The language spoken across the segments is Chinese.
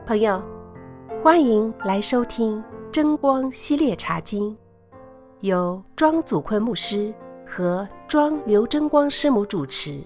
朋友，欢迎来收听真光系列茶经，由庄祖坤牧师和庄刘真光师母主持。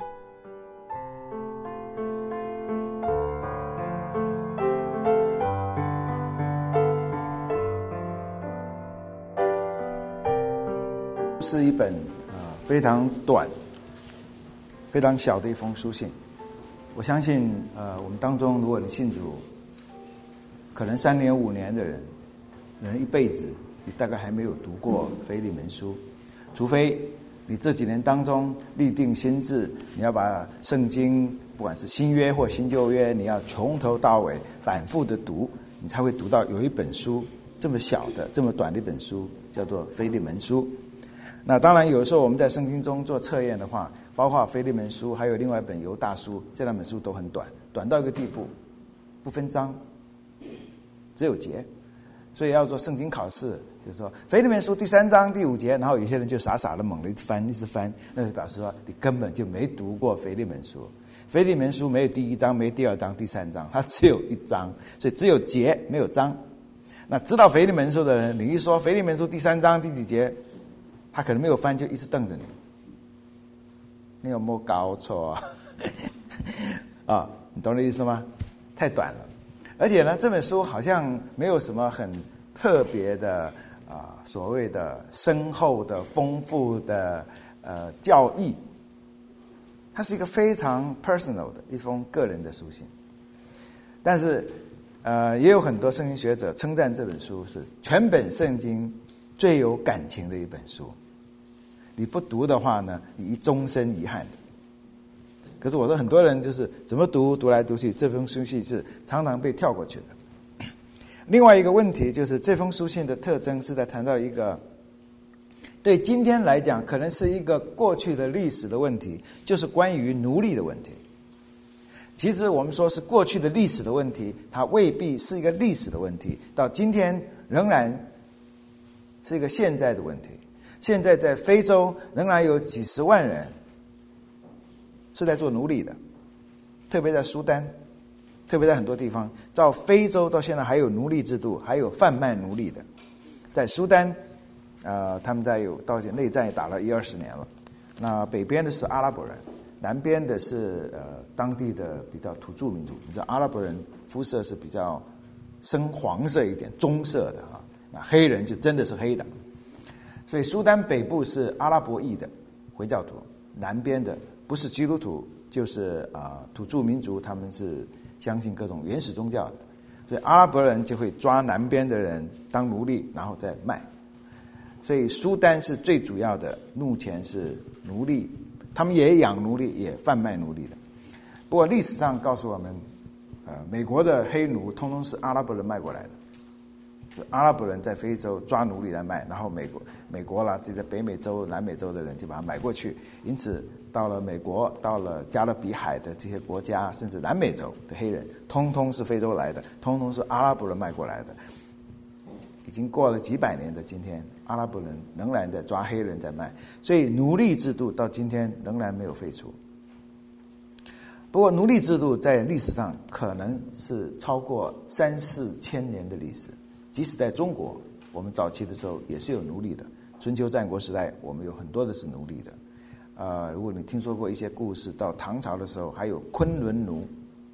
是一本非常短、非常小的一封书信。我相信我们当中，如果你信主，可能3年5年的人一辈子你大概还没有读过腓利门书，除非你这几年当中立定心志，你要把圣经不管是新约或新旧约，你要从头到尾反复的读，你才会读到有一本书这么小的这么短的一本书叫做腓利门书。那当然有时候我们在圣经中做测验的话，包括腓利门书还有另外一本犹大书，这两本书都很短，短到一个地步不分章，只有节。所以要做圣经考试，就是说腓利门书第3章第5节，然后有些人就傻傻的猛地一直翻，那就表示说你根本就没读过腓利门书。腓利门书没有第1章，没第2章、第3章，它只有1章，所以只有节没有章。那知道腓利门书的人，你一说腓利门书第3章第几节，他可能没有翻，就一直瞪着你。你有没有搞错啊？你懂我的意思吗？太短了，而且呢，这本书好像没有什么很特别的所谓的深厚的、丰富的教义。它是一个非常 personal 的一封个人的书信。但是也有很多圣经学者称赞这本书是全本圣经最有感情的一本书。你不读的话呢，你终身遗憾的。可是我说很多人就是怎么读来读去，这封书信是常常被跳过去的。另外一个问题就是这封书信的特征是在谈到一个对今天来讲可能是一个过去的历史的问题，就是关于奴隶的问题。其实我们说是过去的历史的问题，它未必是一个历史的问题，到今天仍然是一个现在的问题。现在在非洲仍然有几十万人是在做奴隶的，特别在苏丹，特别在很多地方，到非洲到现在还有奴隶制度，还有贩卖奴隶的。在苏丹他们到内战也打了10-20年了。那北边的是阿拉伯人，南边的是当地的比较土著民族。你知道阿拉伯人肤色是比较深黄色一点，棕色的那黑人就真的是黑的。所以苏丹北部是阿拉伯裔的回教徒，南边的不是基督徒就是土著民族，他们是相信各种原始宗教的。所以阿拉伯人就会抓南边的人当奴隶，然后再卖。所以苏丹是最主要的，目前是奴隶，他们也养奴隶，也贩卖奴隶的。不过历史上告诉我们，美国的黑奴通通是阿拉伯人卖过来的。阿拉伯人在非洲抓奴隶来卖，然后美国啦，这些北美洲、南美洲的人就把它买过去。因此，到了美国，到了加勒比海的这些国家，甚至南美洲的黑人，通通是非洲来的，通通是阿拉伯人卖过来的。已经过了几百年的今天，阿拉伯人仍然在抓黑人在卖，所以奴隶制度到今天仍然没有废除。不过，奴隶制度在历史上可能是超过3-4千年的历史。即使在中国，我们早期的时候也是有奴隶的。春秋战国时代，我们有很多的是奴隶的。如果你听说过一些故事，到唐朝的时候还有昆仑奴。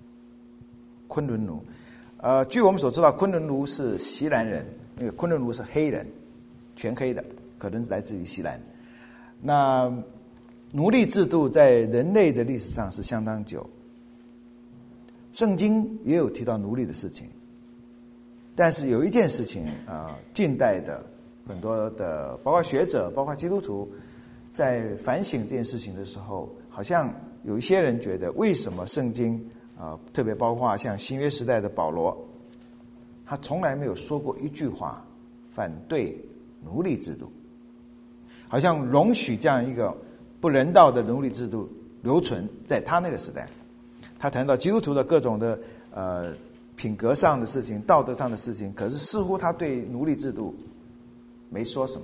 据我们所知道，昆仑奴是西兰人，因为昆仑奴是黑人，全黑的，可能是来自于西兰。那奴隶制度在人类的历史上是相当久，圣经也有提到奴隶的事情。但是有一件事情近代的很多的包括学者包括基督徒在反省这件事情的时候，好像有一些人觉得为什么圣经特别包括像新约时代的保罗，他从来没有说过一句话反对奴隶制度，好像容许这样一个不人道的奴隶制度留存在他那个时代。他谈到基督徒的各种的品格上的事情、道德上的事情，可是似乎他对奴隶制度没说什么。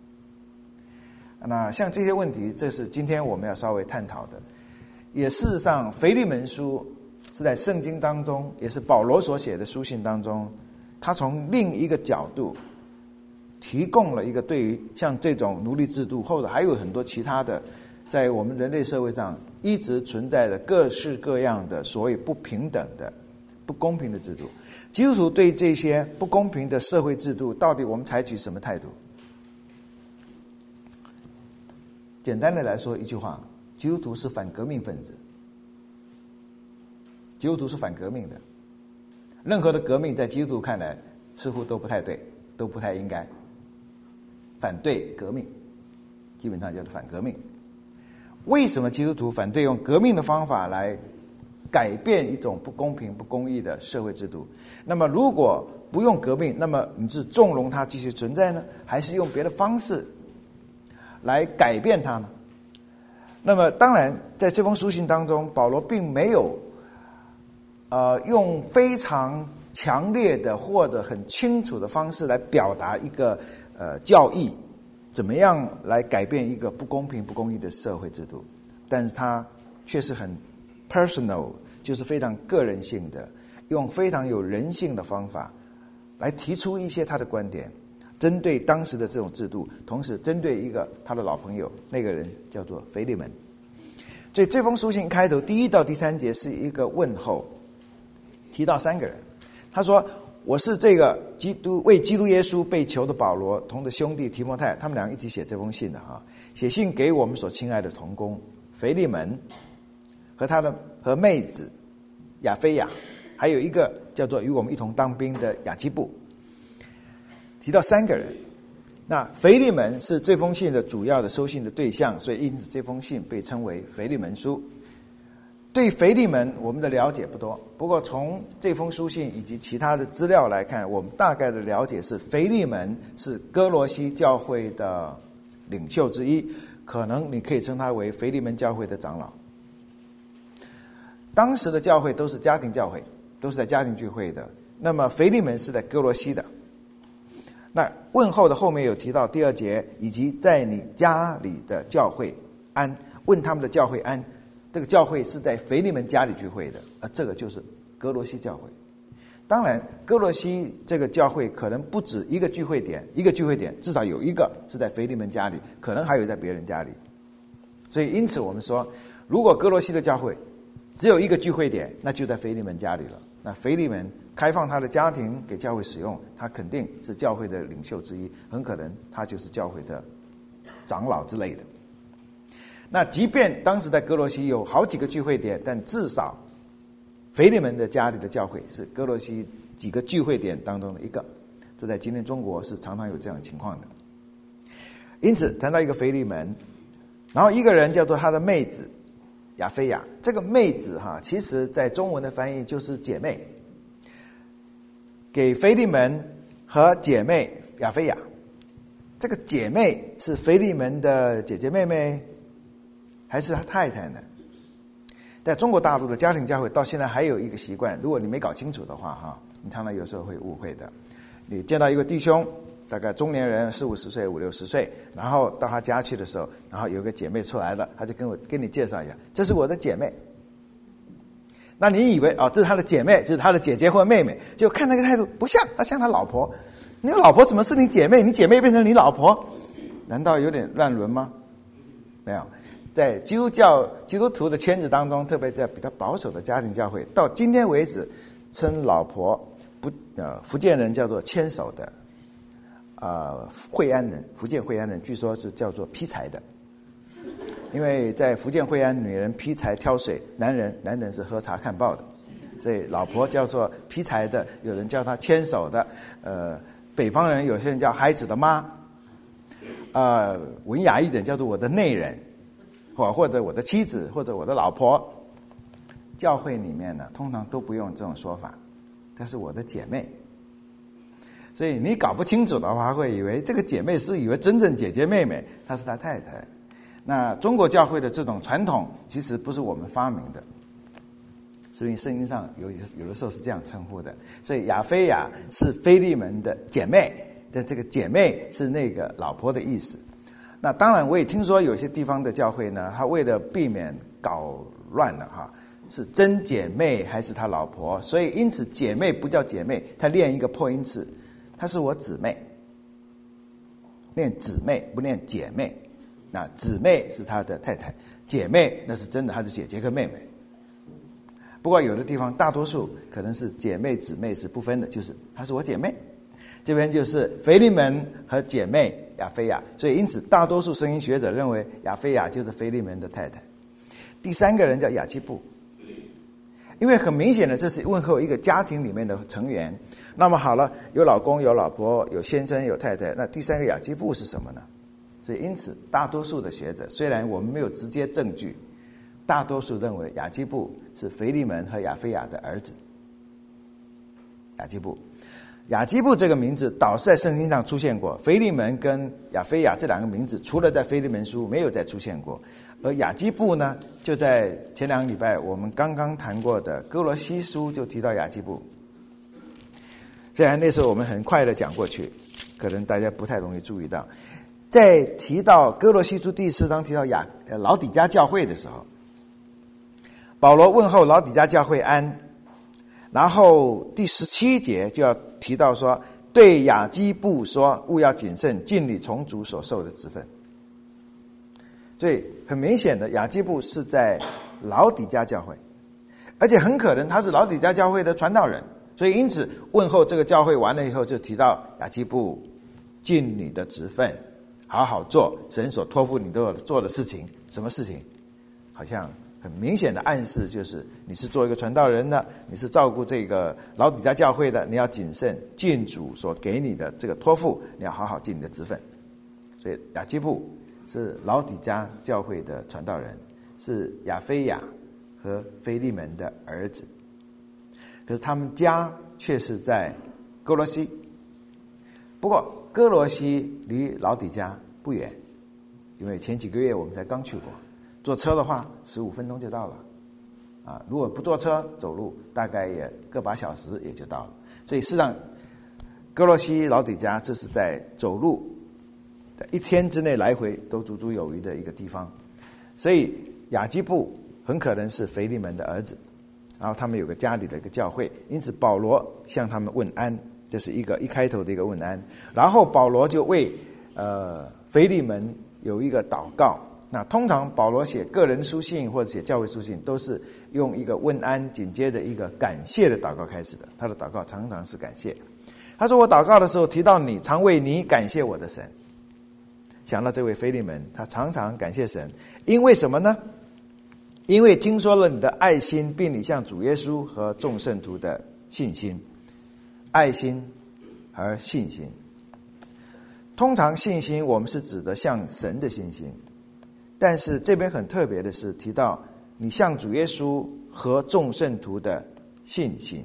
那像这些问题，这是今天我们要稍微探讨的。也事实上，腓利门书是在圣经当中，也是保罗所写的书信当中，他从另一个角度提供了一个对于像这种奴隶制度，或者还有很多其他的在我们人类社会上一直存在的各式各样的所谓不平等的不公平的制度，基督徒对这些不公平的社会制度到底我们采取什么态度？简单的来说一句话，基督徒是反革命分子。基督徒是反革命的，任何的革命在基督徒看来似乎都不太对，都不太应该。反对革命基本上叫做反革命。为什么基督徒反对用革命的方法来改变一种不公平不公义的社会制度？那么如果不用革命，那么你是纵容它继续存在呢，还是用别的方式来改变它呢？那么当然在这封书信当中，保罗并没有用非常强烈的或者很清楚的方式来表达一个教义，怎么样来改变一个不公平不公义的社会制度，但是他却是很 personal， 就是非常个人性的，用非常有人性的方法来提出一些他的观点，针对当时的这种制度，同时针对一个他的老朋友，那个人叫做腓利门。所以这封书信开头第1到第3节是一个问候，提到3个人，他说：“我是这个为基督耶稣被囚的保罗，同的兄弟提摩太，他们两个一起写这封信的哈，写信给我们所亲爱的同工腓利门和妹子亚非亚，还有一个叫做与我们一同当兵的亚基布。”提到3个人，那腓利门是这封信的主要的收信的对象，所以因此这封信被称为腓利门书。对腓利门我们的了解不多，不过从这封书信以及其他的资料来看，我们大概的了解是腓利门是哥罗西教会的领袖之一，可能你可以称他为腓利门教会的长老。当时的教会都是家庭教会，都是在家庭聚会的，那么腓利门是在哥罗西的。那问候的后面有提到第2节，以及在你家里的教会安，问他们的教会安，这个教会是在腓利门家里聚会的，这个就是哥罗西教会。当然哥罗西这个教会可能不止一个聚会点，至少有一个是在腓利门家里，可能还有在别人家里。所以因此我们说，如果哥罗西的教会只有一个聚会点，那就在腓利门家里了。那腓利门开放他的家庭给教会使用，他肯定是教会的领袖之一，很可能他就是教会的长老之类的。那即便当时在哥罗西有好几个聚会点，但至少腓利门的家里的教会是哥罗西几个聚会点当中的一个，这在今天中国是常常有这样的情况的。因此谈到一个腓利门，然后一个人叫做他的妹子亚非亚，这个妹子其实在中文的翻译就是姐妹，给腓利门和姐妹亚非亚。这个姐妹是腓利门的姐姐妹妹还是他太太呢？在中国大陆的家庭教会到现在还有一个习惯，如果你没搞清楚的话你常常有时候会误会的。你见到一个弟兄，大概中年人40-50岁50-60岁，然后到他家去的时候，然后有个姐妹出来了，他就跟你介绍一下，这是我的姐妹。那你以为这是他的姐妹，就是他的姐姐或妹妹，就看那个态度不像，他像他老婆。你老婆怎么是你姐妹？你姐妹变成你老婆，难道有点乱伦吗？没有。在基督徒的圈子当中，特别在比较保守的家庭教会，到今天为止称老婆福建人叫做牵手的，惠安人，福建惠安人据说是叫做劈柴的，因为在福建惠安，女人劈柴挑水，男人是喝茶看报的，所以老婆叫做劈柴的，有人叫她牵手的，北方人有些人叫孩子的妈，文雅一点叫做我的内人，或者我的妻子，或者我的老婆。教会里面呢，通常都不用这种说法，她是我的姐妹。所以你搞不清楚的话，会以为这个姐妹是以为真正姐姐妹妹，她是她太太。那中国教会的这种传统，其实不是我们发明的，所以圣经上有的时候是这样称呼的。所以亚非亚是腓利门的姐妹，但这个姐妹是那个老婆的意思。那当然我也听说有些地方的教会呢，他为了避免搞乱了是真姐妹还是他老婆，所以因此姐妹不叫姐妹，他练一个破音字，她是我姊妹，念姊妹不念姐妹。那姊妹是他的太太，姐妹那是真的他的姐姐跟妹妹。不过有的地方大多数可能是姐妹姊妹是不分的，就是她是我姐妹。这边就是腓利门和姐妹亚非亚，所以因此大多数圣经学者认为亚非亚就是腓利门的太太。第三个人叫雅基布，因为很明显的这是问候一个家庭里面的成员。那么好了，有老公有老婆有先生有太太，那第三个雅基布是什么呢？所以因此大多数的学者，虽然我们没有直接证据，大多数认为雅基布是腓利门和亚非亚的儿子。雅基布这个名字倒是在圣经上出现过，腓利门跟亚非亚这两个名字除了在腓利门书没有再出现过，而雅基布呢，就在前2个礼拜我们刚刚谈过的哥罗西书就提到雅基布。虽然那时候我们很快的讲过去，可能大家不太容易注意到，在提到哥罗西书第4章提到老底嘉教会的时候，保罗问候老底嘉教会安，然后第17节就要提到说，对雅基布说，务要谨慎，尽你从主所受的职分。所以很明显的，雅基布是在老底嘉教会，而且很可能他是老底嘉教会的传道人，所以因此问候这个教会完了以后，就提到雅基布，尽你的职分，好好做神所托付你做的事情。什么事情？好像很明显的暗示就是你是做一个传道人的，你是照顾这个老底嘉教会的，你要谨慎尽主所给你的这个托付，你要好好尽你的职分。所以雅基布是老底嘉教会的传道人，是亚非亚和腓利门的儿子，可是他们家却是在哥罗西。不过哥罗西离老底嘉不远，因为前几个月我们才刚去过，坐车的话15分钟就到了，如果不坐车走路大概也个把小时也就到了。所以事实上哥罗西老底嘉这是在走路在1天之内来回都足足有余的一个地方。所以雅基布很可能是腓利门的儿子，然后他们有个家里的一个教会，因此保罗向他们问安，这是一开头的一个问安。然后保罗就为腓利门有一个祷告。那通常保罗写个人书信或者写教会书信都是用一个问安紧接着一个感谢的祷告开始的，他的祷告常常是感谢。他说我祷告的时候提到你，常为你感谢我的神。想到这位腓利门，他常常感谢神，因为什么呢？因为听说了你的爱心，并你向主耶稣和众圣徒的信心。爱心和信心，通常信心我们是指的向神的信心，但是这边很特别的是提到你向主耶稣和众圣徒的信心。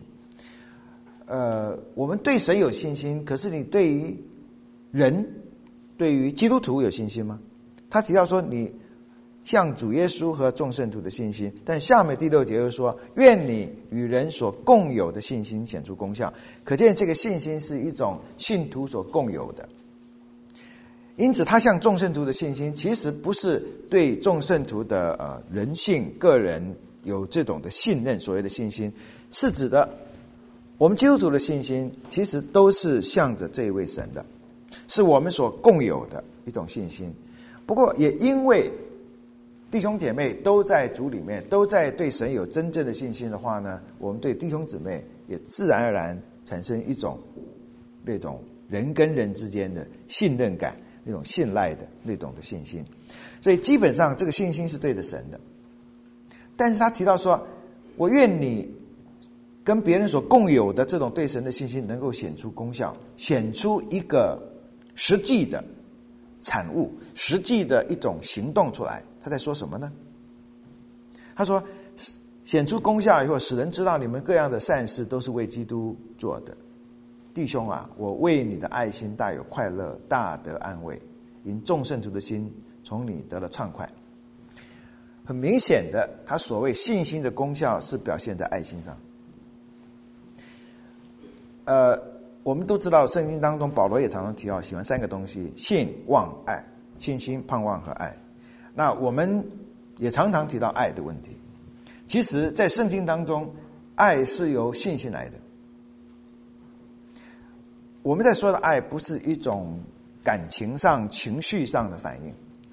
我们对神有信心，可是你对于人，对于基督徒有信心吗？他提到说你向主耶稣和众圣徒的信心，但下面第6节又说，愿你与人所共有的信心显出功效。可见这个信心是一种信徒所共有的。因此他向众圣徒的信心其实不是对众圣徒的人性个人有这种的信任，所谓的信心是指的我们基督徒的信心其实都是向着这一位神的，是我们所共有的一种信心。不过也因为弟兄姐妹都在主里面，都在对神有真正的信心的话呢，我们对弟兄姊妹也自然而然产生一种那种人跟人之间的信任感，那种信赖的那种的信心。所以基本上这个信心是对着神的。但是他提到说，我愿你跟别人所共有的这种对神的信心能够显出功效，显出一个实际的产物，实际的一种行动出来。他在说什么呢？他说显出功效以后，使人知道你们各样的善事都是为基督做的。弟兄啊，我为你的爱心大有快乐，大得安慰，因众圣徒的心从你得了畅快。很明显的，他所谓信心的功效是表现在爱心上。我们都知道圣经当中保罗也常常提到喜欢3个东西，信望爱，信心盼望和爱。那我们也常常提到爱的问题。 其实在圣经当中，爱是由信心来的。我们在说的爱不是一种感情上情绪上的反应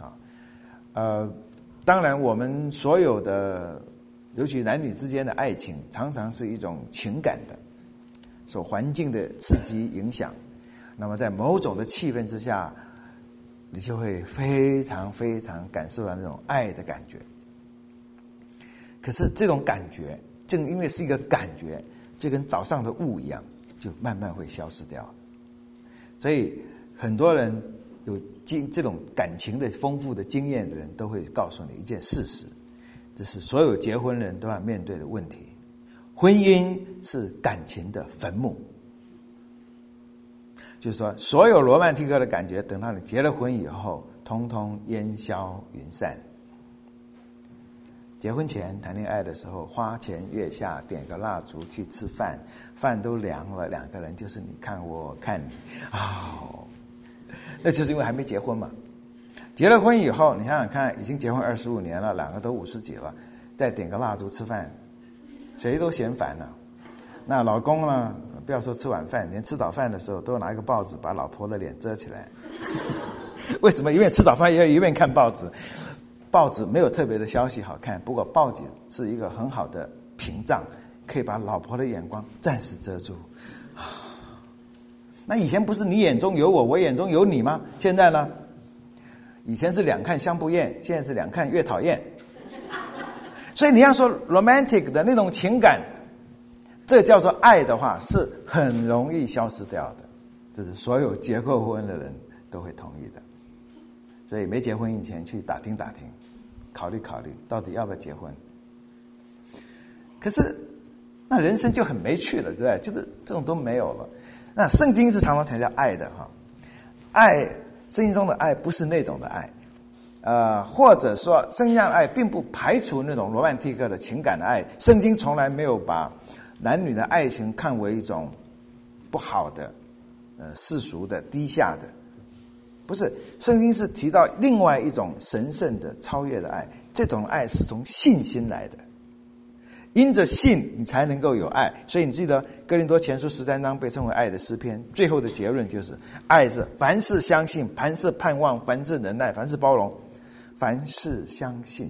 当然我们所有的尤其男女之间的爱情常常是一种情感的，受环境的刺激影响，那么在某种的气氛之下，你就会非常非常感受到那种爱的感觉。可是这种感觉正因为是一个感觉，就跟早上的雾一样，就慢慢会消失掉。所以很多人有这种感情的丰富的经验的人都会告诉你一件事实，这是所有结婚人都要面对的问题：婚姻是感情的坟墓。就是说，所有罗曼蒂克的感觉，等到你结了婚以后，通通烟消云散。结婚前谈恋爱的时候，花前月下，点个蜡烛去吃饭，饭都凉了，两个人就是你看我看你，那就是因为还没结婚嘛。结了婚以后，你想想看，已经结婚25年了，两个都50几了，再点个蜡烛吃饭，谁都嫌烦了。那老公呢，不要说吃晚饭，连吃早饭的时候都拿一个报纸把老婆的脸遮起来。为什么？因为吃早饭也要一面看报纸。报纸没有特别的消息好看，不过报纸是一个很好的屏障，可以把老婆的眼光暂时遮住。那以前不是你眼中有我，我眼中有你吗？现在呢？以前是两看相不厌，现在是两看越讨厌。所以你要说 romantic 的那种情感，这叫做爱的话，是很容易消失掉的。这是所有结过婚的人都会同意的。所以没结婚以前去打听打听，考虑考虑到底要不要结婚。可是那人生就很没趣了，对不对？就是这种都没有了。那圣经是常常强调爱的爱，圣经中的爱不是那种的爱，或者说圣经上的爱并不排除那种罗曼蒂克的情感的爱。圣经从来没有把男女的爱情看为一种不好的、世俗的、低下的。不是，圣经是提到另外一种神圣的超越的爱，这种爱是从信心来的，因着信你才能够有爱。所以你记得哥林多前书13章被称为爱的诗篇，最后的结论就是爱是凡事相信，凡事盼望，凡事忍耐，凡事包容，凡事相信。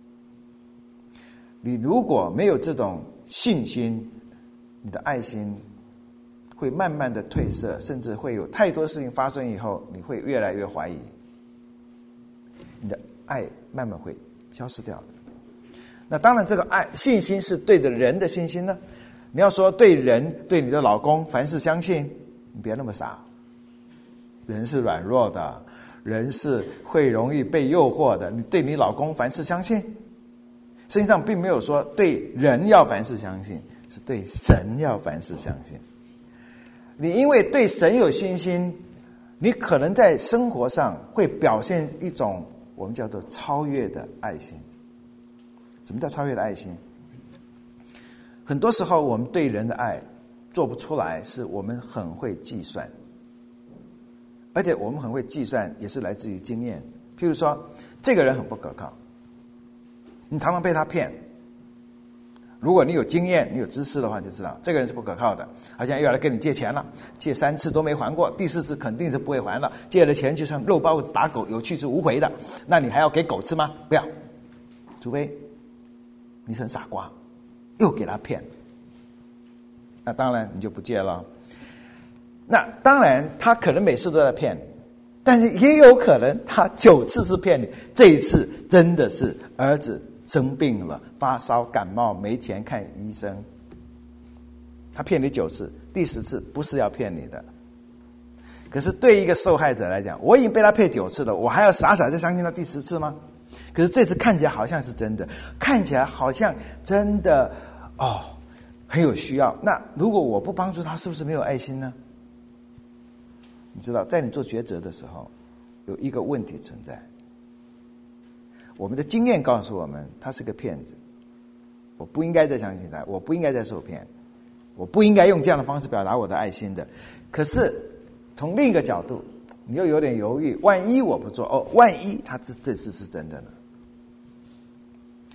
你如果没有这种信心，你的爱心会慢慢的褪色，甚至会有太多事情发生以后，你会越来越怀疑，你的爱慢慢会消失掉的。那当然这个爱信心是对的人的信心呢。你要说对人，对你的老公凡事相信，你别那么傻。人是软弱的，人是会容易被诱惑的，你对你老公凡事相信，圣经上并没有说对人要凡事相信，是对神要凡事相信。你因为对神有信心，你可能在生活上会表现一种我们叫做超越的爱心。什么叫超越的爱心？很多时候我们对人的爱做不出来，是我们很会计算，而且我们很会计算也是来自于经验。譬如说这个人很不可靠，你常常被他骗。如果你有经验，你有知识的话，就知道这个人是不可靠的，好像又要来跟你借钱了，借3次都没还过，第4次肯定是不会还了。借了钱就像肉包子打狗，有去之无回的，那你还要给狗吃吗？不要，除非你是很傻瓜，又给他骗，那当然你就不借了。那当然他可能每次都在骗你，但是也有可能他9次是骗你，这一次真的是儿子生病了，发烧感冒没钱看医生，他骗你9次，第10次不是要骗你的。可是对一个受害者来讲，我已经被他骗9次了，我还要傻傻再相信他第10次吗？可是这次看起来好像是真的，看起来好像真的很有需要。那如果我不帮助他，是不是没有爱心呢？你知道，在你做抉择的时候，有一个问题存在。我们的经验告诉我们，他是个骗子，我不应该再相信他，我不应该再受骗，我不应该用这样的方式表达我的爱心的。可是从另一个角度，你又有点犹豫，万一我不做，万一他这次是真的呢？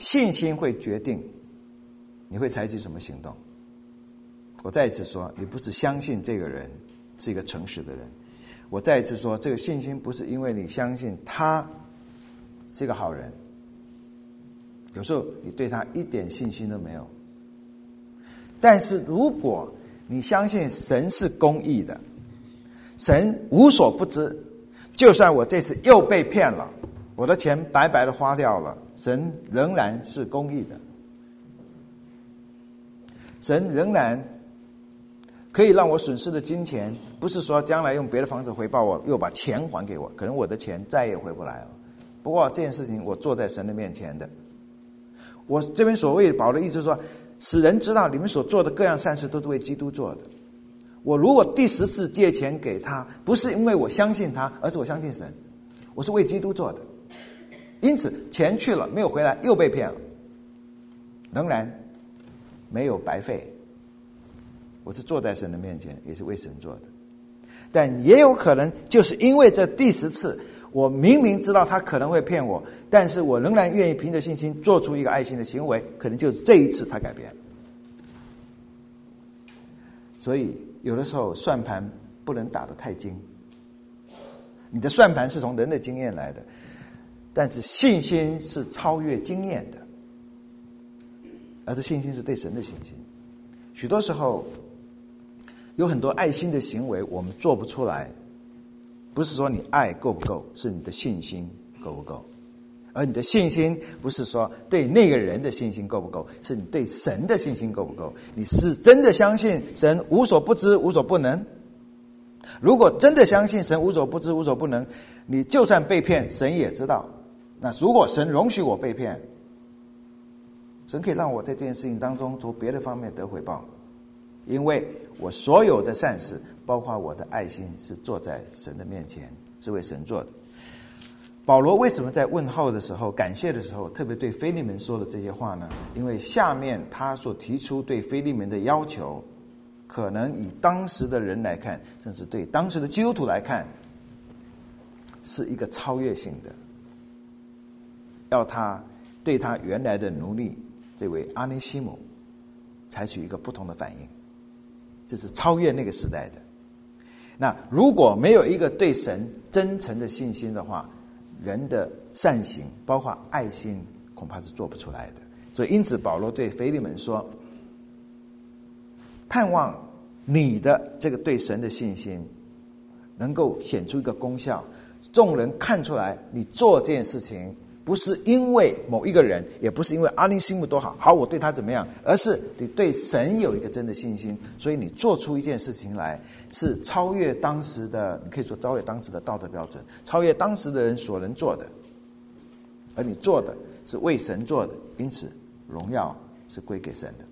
信心会决定你会采取什么行动。我再一次说，你不是相信这个人是一个诚实的人。我再一次说，这个信心不是因为你相信他是一个好人，有时候你对他一点信心都没有。但是如果你相信神是公义的，神无所不知，就算我这次又被骗了，我的钱白白的花掉了，神仍然是公义的，神仍然可以让我损失的金钱，不是说将来用别的方式回报我，又把钱还给我，可能我的钱再也回不来了。不过这件事情我坐在神的面前的，我这边所谓保的意思是说，使人知道你们所做的各样善事都是为基督做的。我如果第10次借钱给他，不是因为我相信他，而是我相信神，我是为基督做的。因此钱去了没有回来，又被骗了，仍然没有白费。我是坐在神的面前，也是为神做的。但也有可能就是因为这第10次，我明明知道他可能会骗我，但是我仍然愿意凭着信心做出一个爱心的行为，可能就是这一次他改变了。所以有的时候算盘不能打得太精，你的算盘是从人的经验来的，但是信心是超越经验的，而这信心是对神的信心。许多时候有很多爱心的行为我们做不出来，不是说你爱够不够，是你的信心够不够。而你的信心不是说对那个人的信心够不够，是你对神的信心够不够。你是真的相信神无所不知无所不能？如果真的相信神无所不知无所不能，你就算被骗神也知道。那如果神容许我被骗，神可以让我在这件事情当中从别的方面得回报，因为我所有的善事包括我的爱心是坐在神的面前，是为神做的。保罗为什么在问候的时候感谢的时候特别对腓利门说了这些话呢？因为下面他所提出对腓利门的要求，可能以当时的人来看，甚至对当时的基督徒来看，是一个超越性的，要他对他原来的奴隶这位阿尼西姆采取一个不同的反应，这是超越那个时代的。那如果没有一个对神真诚的信心的话，人的善行包括爱心恐怕是做不出来的。所以因此保罗对腓利门说，盼望你的这个对神的信心能够显出一个功效，众人看出来你做这件事情不是因为某一个人，也不是因为阿尼西姆多好我对他怎么样，而是你对神有一个真的信心，所以你做出一件事情来是超越当时的，你可以说超越当时的道德标准，超越当时的人所能做的，而你做的是为神做的，因此荣耀是归给神的。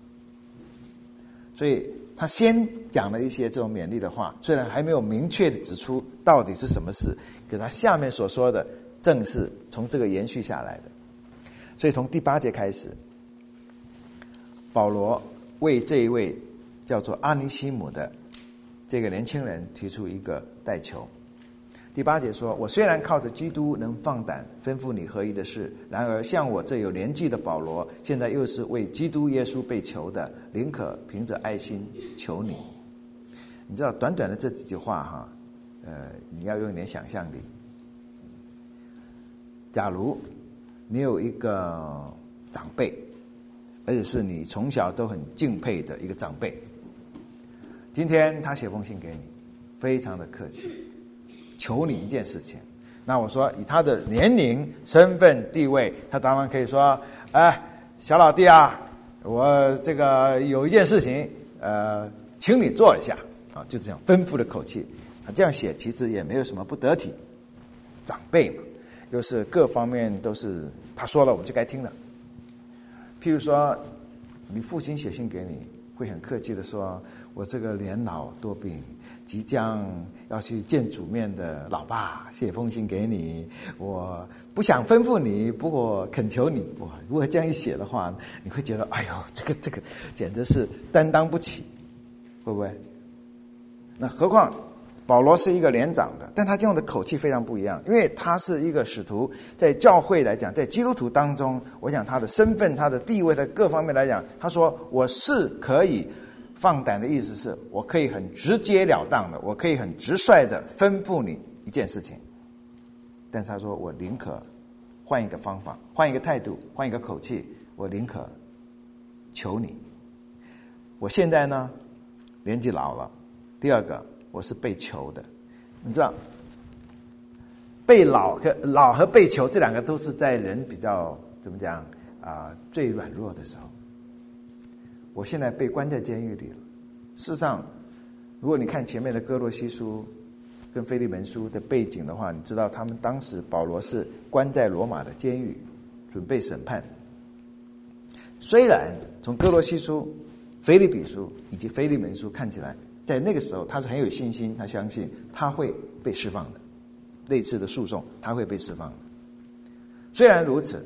所以他先讲了一些这种勉励的话，虽然还没有明确的指出到底是什么事，可他下面所说的正是从这个延续下来的。所以从第8节开始，保罗为这一位叫做阿尼西姆的这个年轻人提出一个代求。第8节说，我虽然靠着基督能放胆吩咐你合宜的事，然而像我这有年纪的保罗，现在又是为基督耶稣被囚的，宁可凭着爱心求你。你知道短短的这几句话哈，你要用一点想象力。假如你有一个长辈，而且是你从小都很敬佩的一个长辈，今天他写封信给你，非常的客气，求你一件事情。那我说以他的年龄、身份、地位，他当然可以说，小老弟啊，我这个有一件事情，请你做一下啊，就这样吩咐的口气。这样写其实也没有什么不得体，长辈嘛，又是各方面都是他说了我们就该听的。譬如说你父亲写信给你，会很客气的说，我这个年老多病，即将要去见主面的老爸写封信给你，我不想吩咐你，不过恳求你。哇，如果这样一写的话，你会觉得哎呦，这个简直是担当不起，会不会？那何况保罗是一个连长的，但他用的口气非常不一样，因为他是一个使徒，在教会来讲，在基督徒当中，我想他的身份、他的地位，在各方面来讲，他说我是可以放胆的意思是我可以很直截了当的，我可以很直率的吩咐你一件事情。但是他说我宁可换一个方法，换一个态度，换一个口气，我宁可求你。我现在呢年纪老了，第二个我是被求的。你知道被老和被求这两个都是在人比较怎么讲最软弱的时候。我现在被关在监狱里了。事实上如果你看前面的哥罗西书跟腓利门书的背景的话，你知道他们当时保罗是关在罗马的监狱准备审判。虽然从哥罗西书、腓立比书以及腓利门书看起来，在那个时候他是很有信心，他相信他会被释放的，那次的诉讼他会被释放的。虽然如此，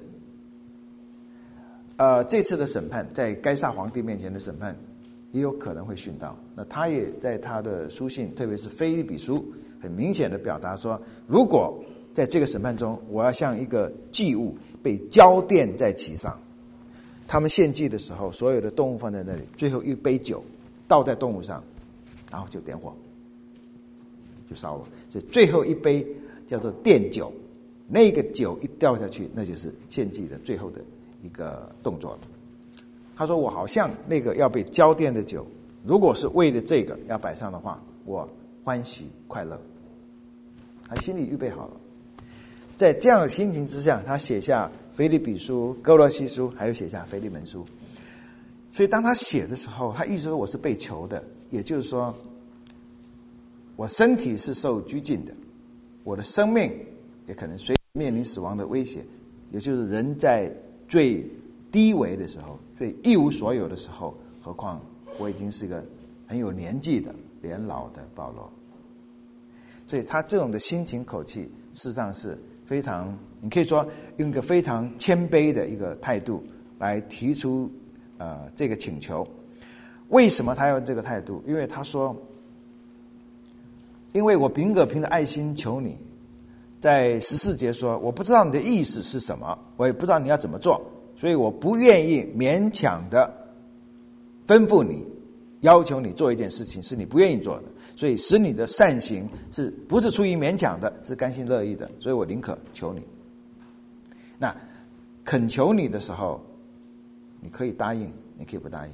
这次的审判在该撒皇帝面前的审判也有可能会殉道。那他也在他的书信，特别是腓立比书，很明显的表达说，如果在这个审判中我要像一个祭物被浇奠在其上，他们献祭的时候所有的动物放在那里，最后一杯酒倒在动物上，然后就点火就烧了。所以最后一杯叫做奠酒，那个酒一掉下去，那就是献祭的最后的一个动作了。他说我好像那个要被浇奠的酒，如果是为了这个要摆上的话，我欢喜快乐。他心里预备好了。在这样的心情之下，他写下腓立比书、哥罗西书，还有写下腓利门书。所以当他写的时候，他意思说我是被囚的，也就是说我身体是受拘禁的，我的生命也可能随时面临死亡的威胁，也就是人在最低微的时候，最一无所有的时候，何况我已经是个很有年纪的年老的保罗。所以他这种的心情口气事实上是非常，你可以说用一个非常谦卑的一个态度来提出这个请求。为什么他要这个态度？因为他说，因为我凭着爱心求你，在14节说，我不知道你的意思是什么，我也不知道你要怎么做，所以我不愿意勉强的吩咐你，要求你做一件事情是你不愿意做的，所以使你的善行是不是出于勉强的，是甘心乐意的，所以我宁可求你。那恳求你的时候，你可以答应，你可以不答应。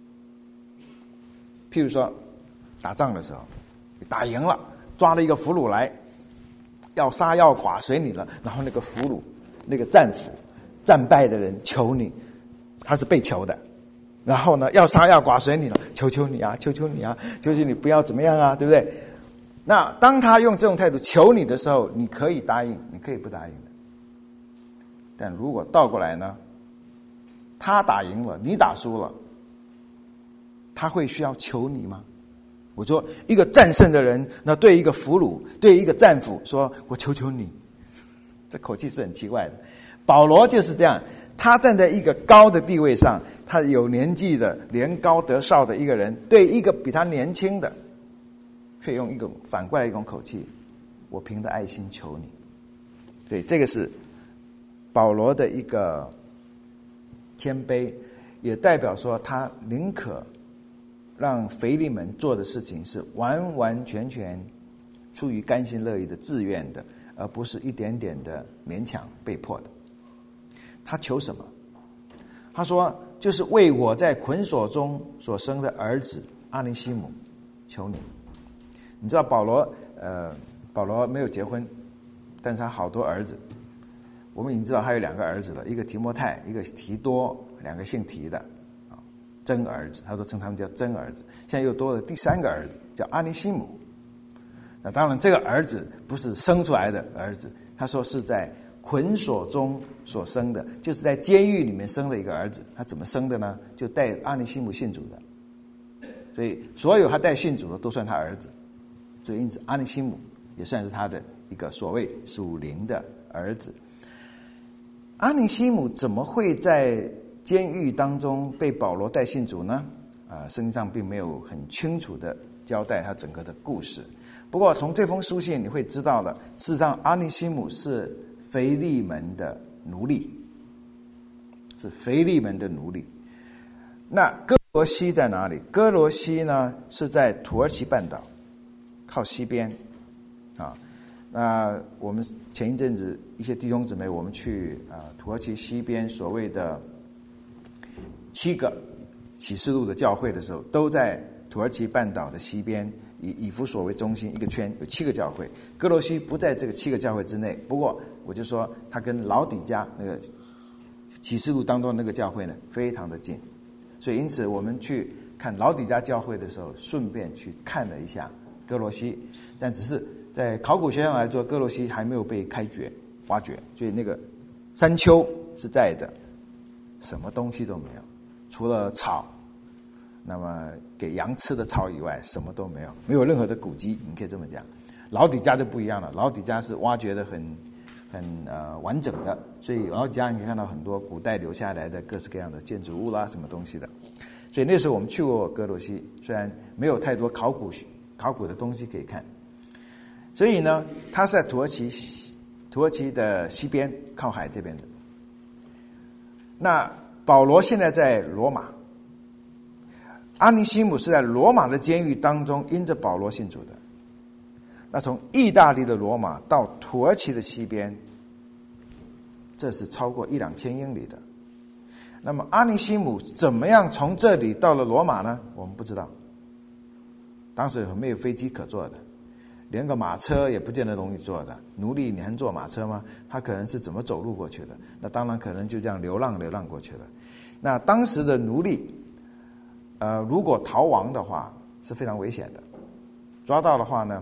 譬如说打仗的时候，你打赢了，抓了一个俘虏来，要杀要剐随你了，然后那个俘虏那个战俘战败的人求你，他是被求的，然后呢要杀要剐随你了，求求你啊，求求你啊，求求你不要怎么样啊，对不对？那当他用这种态度求你的时候，你可以答应，你可以不答应的。但如果倒过来呢，他打赢了，你打输了，他会需要求你吗？我说一个战胜的人，那对一个俘虏，对一个战俘说，我求求你，这口气是很奇怪的。保罗就是这样，他站在一个高的地位上，他有年纪的年高德少的一个人，对一个比他年轻的，却用一种反过来一种口气，我凭着爱心求你。对，这个是保罗的一个谦卑，也代表说他宁可让腓利门做的事情是完完全全出于甘心乐意的自愿的，而不是一点点的勉强被迫的。他求什么？他说就是为我在捆锁中所生的儿子阿尼西姆求你。你知道保罗没有结婚，但是他好多儿子。我们已经知道他有2个儿子了，一个提摩太，一个提多，2个姓提的真儿子，他说称他们叫真儿子。现在又多了第3个儿子叫阿尼西姆。那当然这个儿子不是生出来的儿子，他说是在捆锁中所生的，就是在监狱里面生了一个儿子。他怎么生的呢？就带阿尼西姆信主的，所以所有他带信主的都算他儿子，所以因此阿尼西姆也算是他的一个所谓属灵的儿子。阿尼西姆怎么会在监狱当中被保罗带信主呢？圣经上并没有很清楚的交代他整个的故事。不过从这封书信你会知道了，事实上阿尼西姆是腓利门的奴隶，是腓利门的奴隶。那哥罗西在哪里？哥罗西呢是在土耳其半岛靠西边啊。那我们前一阵子一些弟兄姊妹，我们去土耳其西边所谓的7个启示录的教会的时候，都在土耳其半岛的西边，以以弗所为中心一个圈，有7个教会。哥罗西不在这个7个教会之内，不过我就说它跟老底嘉那个启示录当中的那个教会呢非常的近，所以因此我们去看老底嘉教会的时候，顺便去看了一下哥罗西，但只是在考古学上来说，哥罗西还没有被挖掘，所以那个山丘是在的，什么东西都没有，除了草，那么给羊吃的草以外，什么都没有，没有任何的古迹，你可以这么讲。老底嘉就不一样了，老底嘉是挖掘的很完整的，所以老底嘉你可以看到很多古代留下来的各式各样的建筑物啦，什么东西的。所以那时候我们去过哥罗西，虽然没有太多考古的东西可以看。所以呢，它是在土耳其的西边，靠海这边的。那保罗现在在罗马，阿尼西姆是在罗马的监狱当中因着保罗信主的。那从意大利的罗马到土耳其的西边，这是超过1-2千英里的。那么阿尼西姆怎么样从这里到了罗马呢？我们不知道，当时没有飞机可坐的，连个马车也不见得容易坐的，奴隶你还坐马车吗？他可能是怎么走路过去的？那当然可能就这样流浪过去了。那当时的奴隶，如果逃亡的话是非常危险的，抓到的话呢，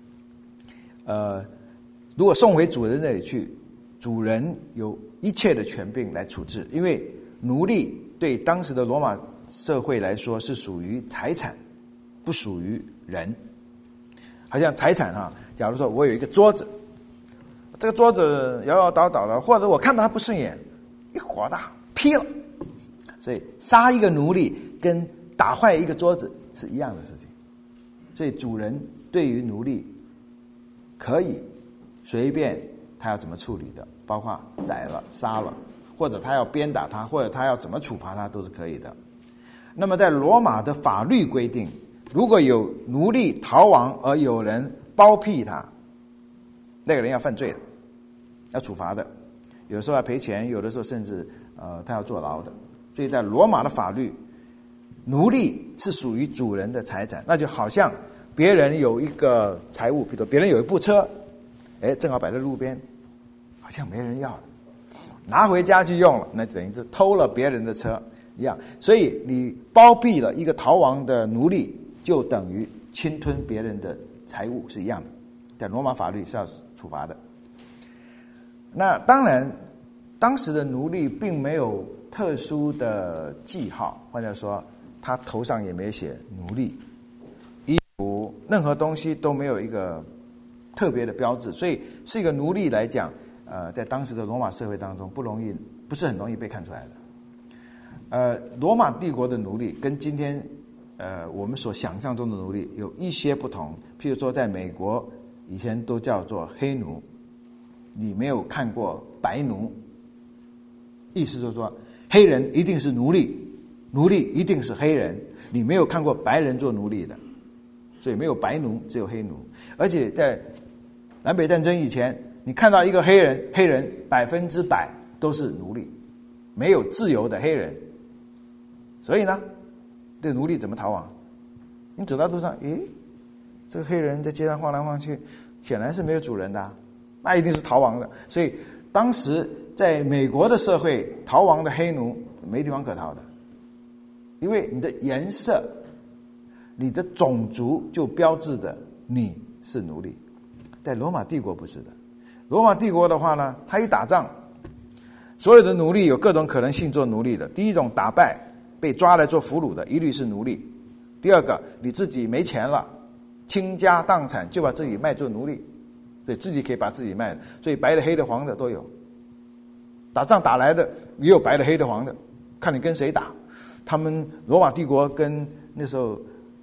如果送回主人那里去，主人有一切的权柄来处置，因为奴隶对当时的罗马社会来说是属于财产，不属于人。好像财产假如说我有一个桌子，这个桌子摇摇倒倒的，或者我看到它不顺眼，一火大劈了。所以杀一个奴隶跟打坏一个桌子是一样的事情。所以主人对于奴隶可以随便他要怎么处理的，包括宰了杀了，或者他要鞭打他，或者他要怎么处罚他都是可以的。那么在罗马的法律规定，如果有奴隶逃亡而有人包庇他，那个人要犯罪的，要处罚的，有时候要赔钱，有的时候甚至他要坐牢的。所以在罗马的法律，奴隶是属于主人的财产，那就好像别人有一个财物，比如说别人有一部车，正好摆在路边，好像没人要的，拿回家去用了，那等于是偷了别人的车一样。所以你包庇了一个逃亡的奴隶，就等于侵吞别人的财物是一样的，在罗马法律是要处罚的。那当然当时的奴隶并没有特殊的记号，或者说他头上也没写奴隶，衣服任何东西都没有一个特别的标志，所以是一个奴隶来讲，在当时的罗马社会当中不是很容易被看出来的。罗马帝国的奴隶跟今天我们所想象中的奴隶有一些不同，譬如说在美国以前都叫做黑奴，你没有看过白奴，意思就是说黑人一定是奴隶，奴隶一定是黑人，你没有看过白人做奴隶的，所以没有白奴，只有黑奴。而且在南北战争以前，你看到一个黑人100%都是奴隶，没有自由的黑人。所以呢，这奴隶怎么逃亡？你走到路上，这个黑人在街上晃来晃去，显然是没有主人的，那一定是逃亡的。所以当时在美国的社会，逃亡的黑奴没地方可逃的，因为你的颜色、你的种族就标志着你是奴隶。在罗马帝国不是的，罗马帝国的话呢，他一打仗，所有的奴隶有各种可能性做奴隶的。第一种，打败被抓来做俘虏的，一律是奴隶；第二个，你自己没钱了，倾家荡产就把自己卖做奴隶，对，自己可以把自己卖的，所以白的、黑的、黄的都有。打仗打来的也有白的、黑的、黄的，看你跟谁打。他们罗马帝国跟那时候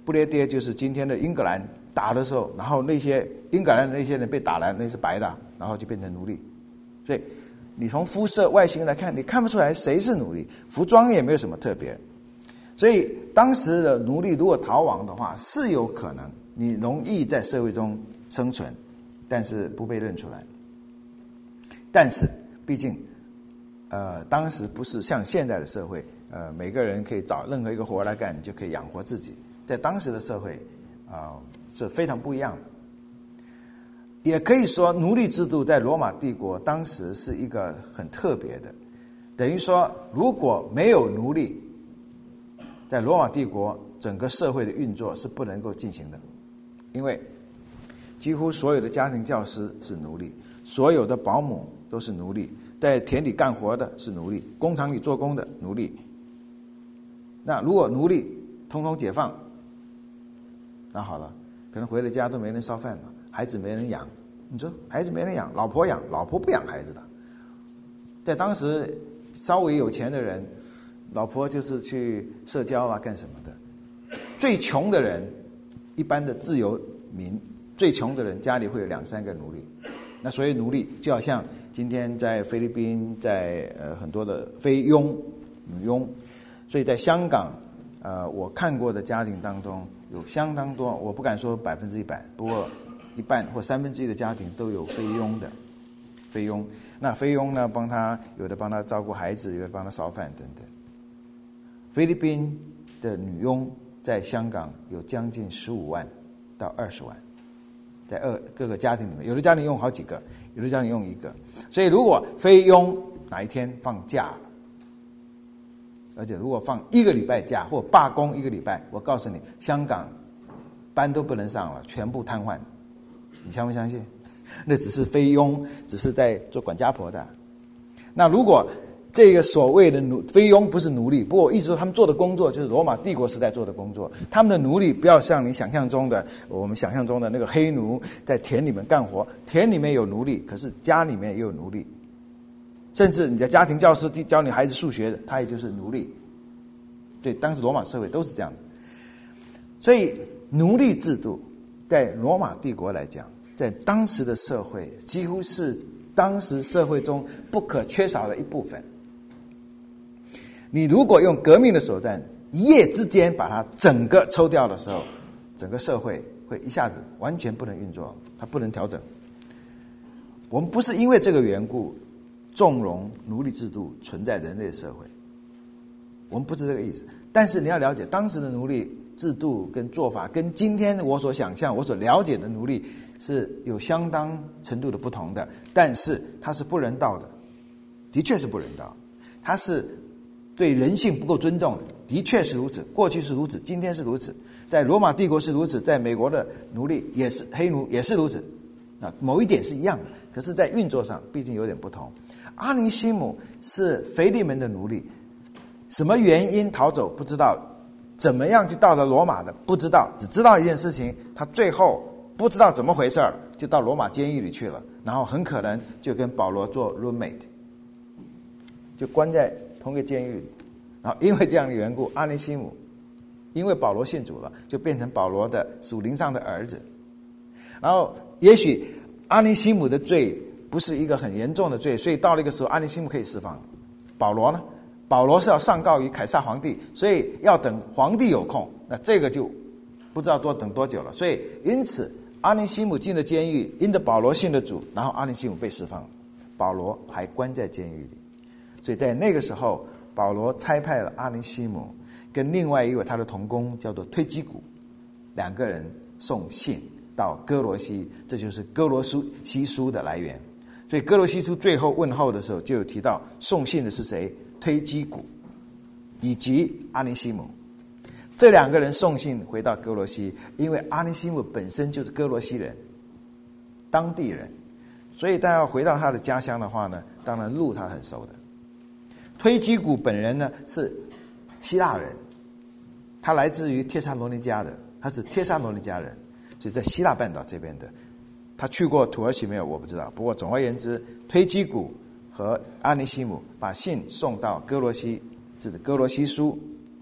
不列颠就是今天的英格兰打的时候，然后那些英格兰的那些人被打来，那是白的，然后就变成奴隶。所以你从肤色外形来看，你看不出来谁是奴隶，服装也没有什么特别。所以当时的奴隶如果逃亡的话，是有可能你容易在社会中生存，但是不被认出来。但是毕竟当时不是像现在的社会，每个人可以找任何一个活来干，你就可以养活自己。在当时的社会是非常不一样的。也可以说奴隶制度在罗马帝国当时是一个很特别的，等于说如果没有奴隶，在罗马帝国整个社会的运作是不能够进行的。因为几乎所有的家庭教师是奴隶，所有的保姆都是奴隶，在田里干活的是奴隶，工厂里做工的奴隶。那如果奴隶通通解放，那好了，可能回了家都没人烧饭了，孩子没人养。你说孩子没人养，老婆养，老婆不养孩子的。在当时稍微有钱的人，老婆就是去社交啊干什么的。最穷的人，一般的自由民，最穷的人家里会有2-3个奴隶。那所以奴隶就好像今天在菲律宾，在很多的菲佣、女佣。所以在香港我看过的家庭当中有相当多，我不敢说100%，不过1半或1/3的家庭都有菲佣的。菲佣，那菲佣呢，有的帮他照顾孩子，有的帮他烧饭等等。菲律宾的女佣在香港有将近15万到20万，在各个家庭里面，有的家庭用好几个，有的家庭用一个。所以如果菲佣哪一天放假，而且如果放1个礼拜假或罢工1个礼拜，我告诉你，香港班都不能上了，全部瘫痪。你相不相信？那只是菲佣，只是在做管家婆的。那如果这个所谓的菲佣不是奴隶，不过我一直说他们做的工作就是罗马帝国时代做的工作。他们的奴隶不要像你想象中的，我们想象中的那个黑奴在田里面干活，田里面有奴隶，可是家里面也有奴隶。甚至你的家庭教师教你孩子数学的，他也就是奴隶。对，当时罗马社会都是这样的。所以奴隶制度在罗马帝国来讲，在当时的社会几乎是当时社会中不可缺少的一部分。你如果用革命的手段一夜之间把它整个抽掉的时候，整个社会会一下子完全不能运作，它不能调整。我们不是因为这个缘故纵容奴隶制度存在人类社会，我们不是这个意思。但是你要了解，当时的奴隶制度跟做法跟今天我所想象、我所了解的奴隶是有相当程度的不同的，但是它是不人道的，的确是不人道，它是对人性不够尊重的，的确是如此，过去是如此，今天是如此，在罗马帝国是如此，在美国的奴隶也是黑奴也是如此。某一点是一样的，可是在运作上毕竟有点不同。阿尼西姆是腓利门的奴隶，什么原因逃走不知道，怎么样就到了罗马的不知道，只知道一件事情，他最后不知道怎么回事就到罗马监狱里去了，然后很可能就跟保罗做 roommate， 就关在同一个监狱里。然后因为这样的缘故，阿尼西姆因为保罗信主了，就变成保罗的属灵上的儿子。然后也许阿尼西姆的罪不是一个很严重的罪，所以到了一个时候阿尼西姆可以释放。保罗呢，保罗是要上告于凯撒皇帝，所以要等皇帝有空，那这个就不知道等多久了。所以因此阿尼西姆进了监狱，因着保罗信了主，然后阿尼西姆被释放，保罗还关在监狱里。所以在那个时候，保罗差派了阿尼西姆跟另外一位他的同工叫做推基古，两个人送信到哥罗西，这就是哥罗西书的来源。所以哥罗西书最后问候的时候就有提到送信的是谁，推基古以及阿尼西姆。这两个人送信回到哥罗西，因为阿尼西姆本身就是哥罗西人，当地人，所以他要回到他的家乡的话呢，当然路他很熟的。推基古本人呢是希腊人，他来自于帖撒罗尼迦的，他是帖撒罗尼迦人，所以在希腊半岛这边的。他去过土耳其没有我不知道，不过总而言之，推基古和阿尼西姆把信送到哥罗西，这是哥罗西书。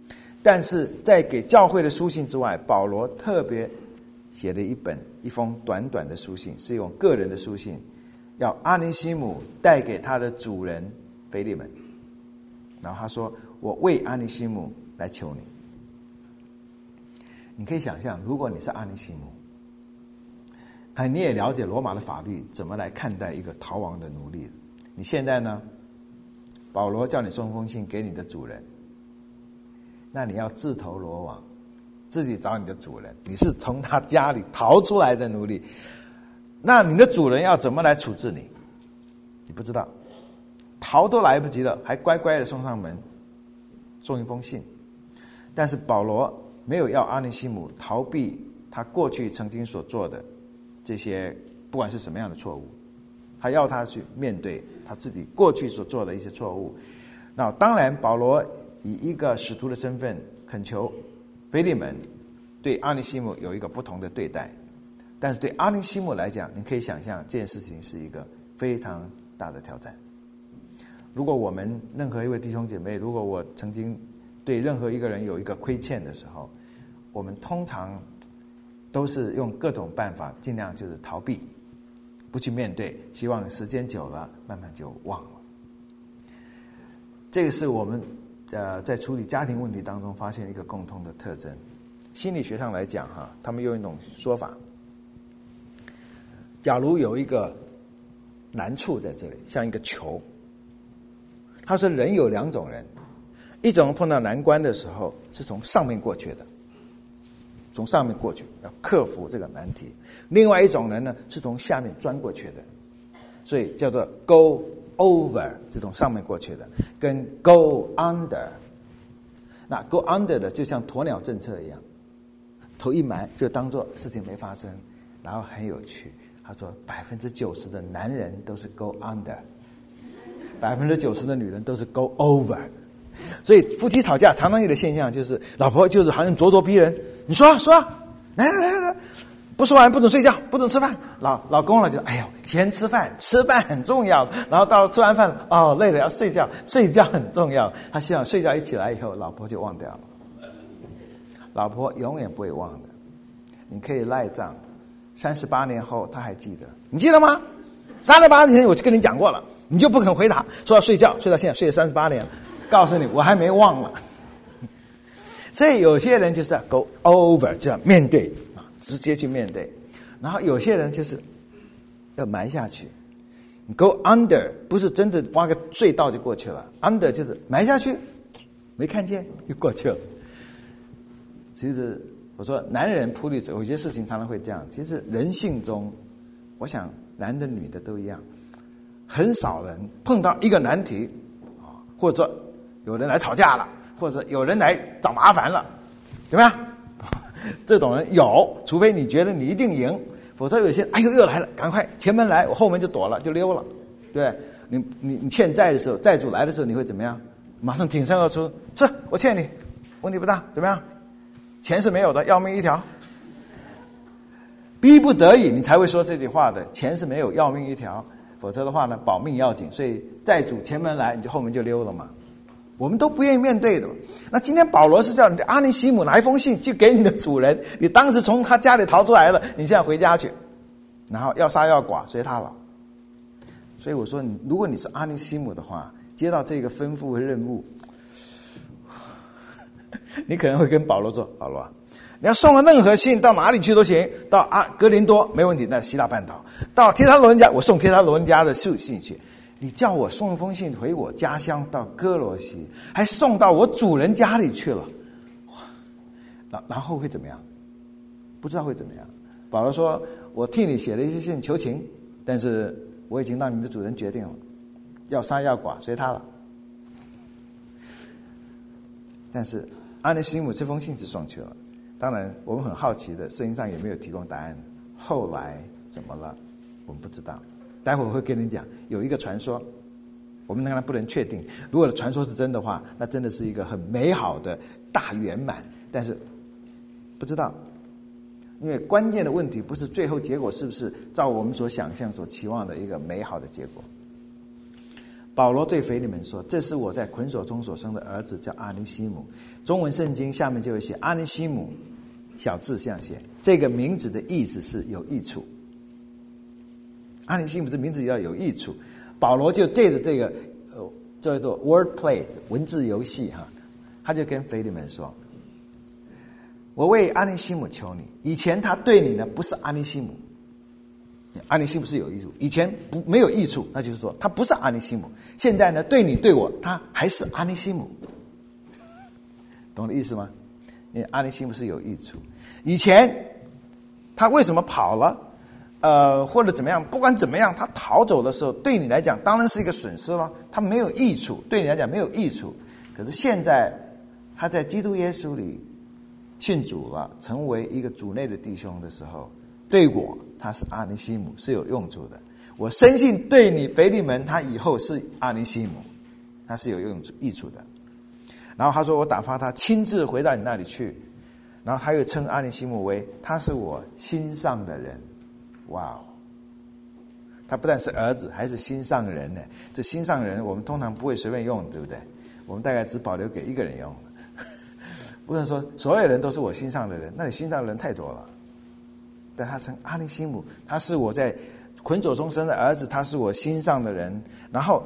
但是在给教会的书信之外，保罗特别写了一封短短的书信，是用个人的书信，要阿尼西姆带给他的主人腓利门。然后他说：“我为阿尼西姆来求你。”你可以想象，如果你是阿尼西姆，你也了解罗马的法律怎么来看待一个逃亡的奴隶。你现在呢，保罗叫你送封信给你的主人，那你要自投罗网，自己找你的主人。你是从他家里逃出来的奴隶，那你的主人要怎么来处置你？你不知道，逃都来不及了，还乖乖的送上门，送一封信。但是保罗没有要阿尼西姆逃避他过去曾经所做的这些，不管是什么样的错误，他要他去面对他自己过去所做的一些错误。那当然，保罗以一个使徒的身份恳求腓利门对阿尼西姆有一个不同的对待，但是对阿尼西姆来讲，你可以想象这件事情是一个非常大的挑战。如果我们任何一位弟兄姐妹，如果我曾经对任何一个人有一个亏欠的时候，我们通常都是用各种办法尽量就是逃避，不去面对，希望时间久了慢慢就忘了。这个是我们在处理家庭问题当中发现一个共同的特征。心理学上来讲他们用一种说法，假如有一个难处在这里，像一个球，他说人有两种人，一种碰到难关的时候是从上面过去的，从上面过去要克服这个难题，另外一种人呢是从下面钻过去的，所以叫做 go over， 这种上面过去的，跟 go under。 那 go under 的就像鸵鸟政策一样，头一埋就当作事情没发生。然后很有趣，他说90%的男人都是 go under，90%的女人都是 go over。所以夫妻吵架常常有的现象就是，老婆就是好像咄咄逼人，你说来，不说完不准睡觉，不准吃饭。老公了就哎呦，先吃饭，吃饭很重要。然后到吃完饭累了要睡觉，睡觉很重要。他希望睡觉一起来以后，老婆就忘掉了。老婆永远不会忘的，你可以赖账，38年后他还记得，你记得吗？38年前我就跟你讲过了，你就不肯回答，说要睡觉，睡到现在睡了38年了，告诉你我还没忘了。所以有些人就是要 go over， 就要面对，直接去面对。然后有些人就是要埋下去。你 go under 不是真的挖个隧道就过去了， under 就是埋下去，没看见就过去了。其实我说男人扑里有些事情常常会这样，其实人性中我想男的女的都一样，很少人碰到一个难题，或者有人来吵架了，或者有人来找麻烦了，怎么样？这种人有，除非你觉得你一定赢，否则有些哎呦又来了，赶快前门来，我后门就躲了，就溜了，对不对？你欠债的时候，债主来的时候，你会怎么样？马上挺身而出，是我欠你，问题不大，怎么样？钱是没有的，要命一条。逼不得已你才会说这句话的，钱是没有，要命一条，否则的话呢，保命要紧。所以债主前门来，你就后门就溜了嘛。我们都不愿意面对的。那今天保罗是叫你阿尼西姆拿一封信去给你的主人，你当时从他家里逃出来了，你现在回家去，然后要杀要剐随他了。所以我说如果你是阿尼西姆的话，接到这个吩咐和任务，你可能会跟保罗说，保罗啊，你要送了任何信到哪里去都行，到哥林多没问题，那希腊半岛，到帖撒罗尼迦我送帖撒罗尼迦的信去，你叫我送一封信回我家乡到哥罗西，还送到我主人家里去了，然后会怎么样？不知道会怎么样。保罗说，我替你写了一些信求情，但是我已经让你的主人决定了，要杀要剐随他了。但是阿尼西姆这封信是送去了，当然我们很好奇的，圣经上也没有提供答案，后来怎么了我们不知道。待会儿会跟你讲，有一个传说，我们当然不能确定，如果传说是真的话，那真的是一个很美好的大圆满，但是不知道，因为关键的问题不是最后结果是不是照我们所想象所期望的一个美好的结果。 保罗对腓利门说：“这是我在捆锁中所生的儿子，叫阿尼西姆。”中文圣经下面就会写阿尼西姆，小字这样写。这个名字的意思是有益处。阿尼西姆这名字要有益处，保罗就借着这个叫做 wordplay 文字游戏哈，他就跟腓利门说：“我为阿尼西姆求你，以前他对你呢不是阿尼西姆。”阿尼西姆是有益处，以前没有益处，那就是说他不是阿尼西姆。现在呢，对你对我，他还是阿尼西姆，懂我的意思吗？因为阿尼西姆是有益处。以前他为什么跑了？或者怎么样？不管怎么样，他逃走的时候，对你来讲当然是一个损失了，他没有益处，对你来讲没有益处。可是现在他在基督耶稣里信主了，成为一个主内的弟兄的时候，对我他是阿尼西姆，是有用处的。我深信对你腓利门，他以后是阿尼西姆，他是有益处的。然后他说：“我打发他亲自回到你那里去。”然后他又称阿尼西姆为他是我心上的人。哇哦！他不但是儿子，还是心上人呢。这心上人我们通常不会随便用，对不对？我们大概只保留给一个人用，不能说所有人都是我心上的人，那你心上的人太多了。但他称阿尼西姆，他是我在捆锁中生的儿子，他是我心上的人。然后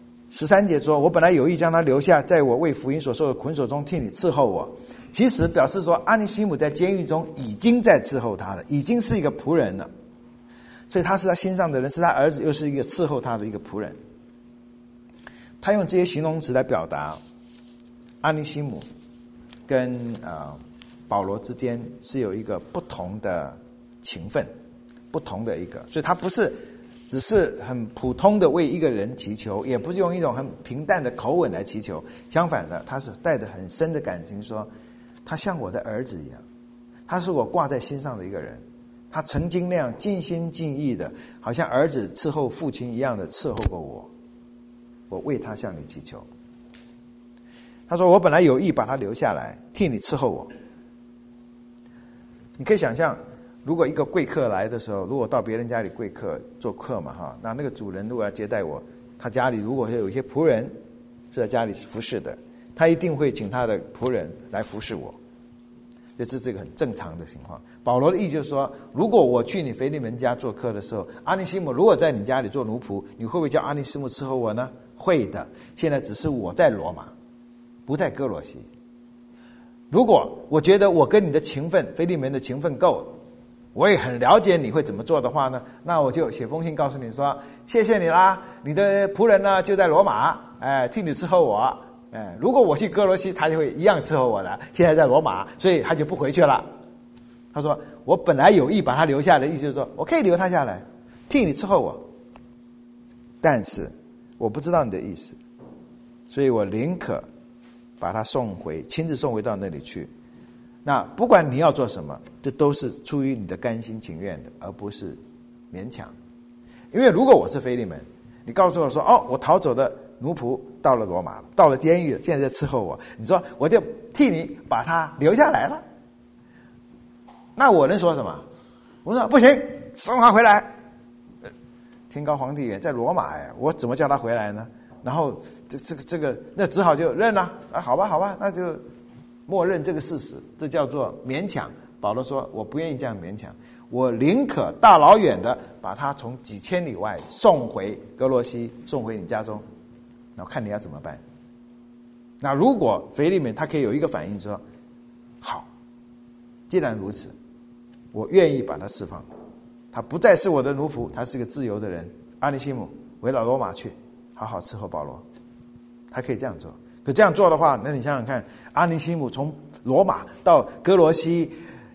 13节说：“我本来有意将他留下，在我为福音所受的捆锁中替你伺候我。”其实表示说，阿尼西姆在监狱中已经在伺候他了，已经是一个仆人了。所以他是他心上的人，是他儿子，又是一个伺候他的一个仆人。他用这些形容词来表达阿尼西姆跟保罗之间是有一个不同的情分，不同的一个，所以他不是只是很普通的为一个人祈求，也不是用一种很平淡的口吻来祈求，相反的，他是带着很深的感情说，他像我的儿子一样，他是我挂在心上的一个人，他曾经那样尽心尽意的，好像儿子伺候父亲一样的伺候过我，我为他向你祈求。他说：“我本来有意把他留下来，替你伺候我。”你可以想象，如果一个贵客来的时候，如果到别人家里贵客做客嘛哈，那个主人如果要接待我，他家里如果有一些仆人是在家里服侍的，他一定会请他的仆人来服侍我，这个很正常的情况。保罗的意思就是说，如果我去你腓利门家做客的时候，阿尼西姆如果在你家里做奴仆，你会不会叫阿尼西姆伺候我呢？会的。现在只是我在罗马，不在哥罗西。如果我觉得我跟你的情分，腓利门的情分够了，我也很了解你会怎么做的话呢，那我就写封信告诉你说，谢谢你啦，你的仆人呢就在罗马，替你伺候我。如果我去哥罗西，他就会一样伺候我的，现在在罗马，所以他就不回去了。他说我本来有意把他留下的，意思就是说我可以留他下来替你伺候我，但是我不知道你的意思，所以我宁可把他亲自送回到那里去。那不管你要做什么，这都是出于你的甘心情愿的，而不是勉强。因为如果我是腓利门，你告诉我说，我逃走的奴仆到了罗马了，到了监狱了，现在在伺候我，你说我就替你把他留下来了，那我能说什么？我说不行，送他回来。天高皇帝远，在罗马我怎么叫他回来呢？然后这个，那只好就认了。好吧，那就默认这个事实，这叫做勉强。保罗说，我不愿意这样勉强，我宁可大老远的把他从几千里外送回哥罗西，送回你家中，然后看你要怎么办。那如果腓利门他可以有一个反应说，好，既然如此，我愿意把他释放，他不再是我的奴仆，他是个自由的人。阿尼西姆回到罗马去，好好伺候保罗，他可以这样做。可这样做的话，那你想想看，阿尼西姆从罗马到哥罗西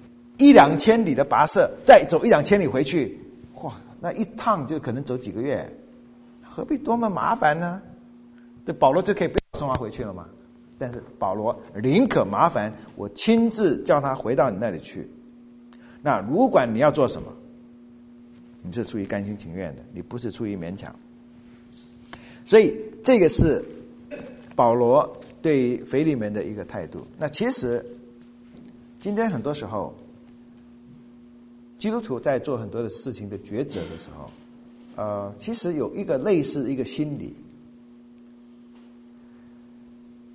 1-2千里的跋涉，再走1-2千里回去，哇，那一趟就可能走几个月，何必多么麻烦呢？这保罗就可以不要送他回去了嘛。但是保罗宁可麻烦，我亲自叫他回到你那里去。那如果你要做什么，你是出于甘心情愿的，你不是出于勉强。所以这个是保罗对腓利门的一个态度。那其实今天很多时候基督徒在做很多的事情的抉择的时候，其实有一个类似一个心理，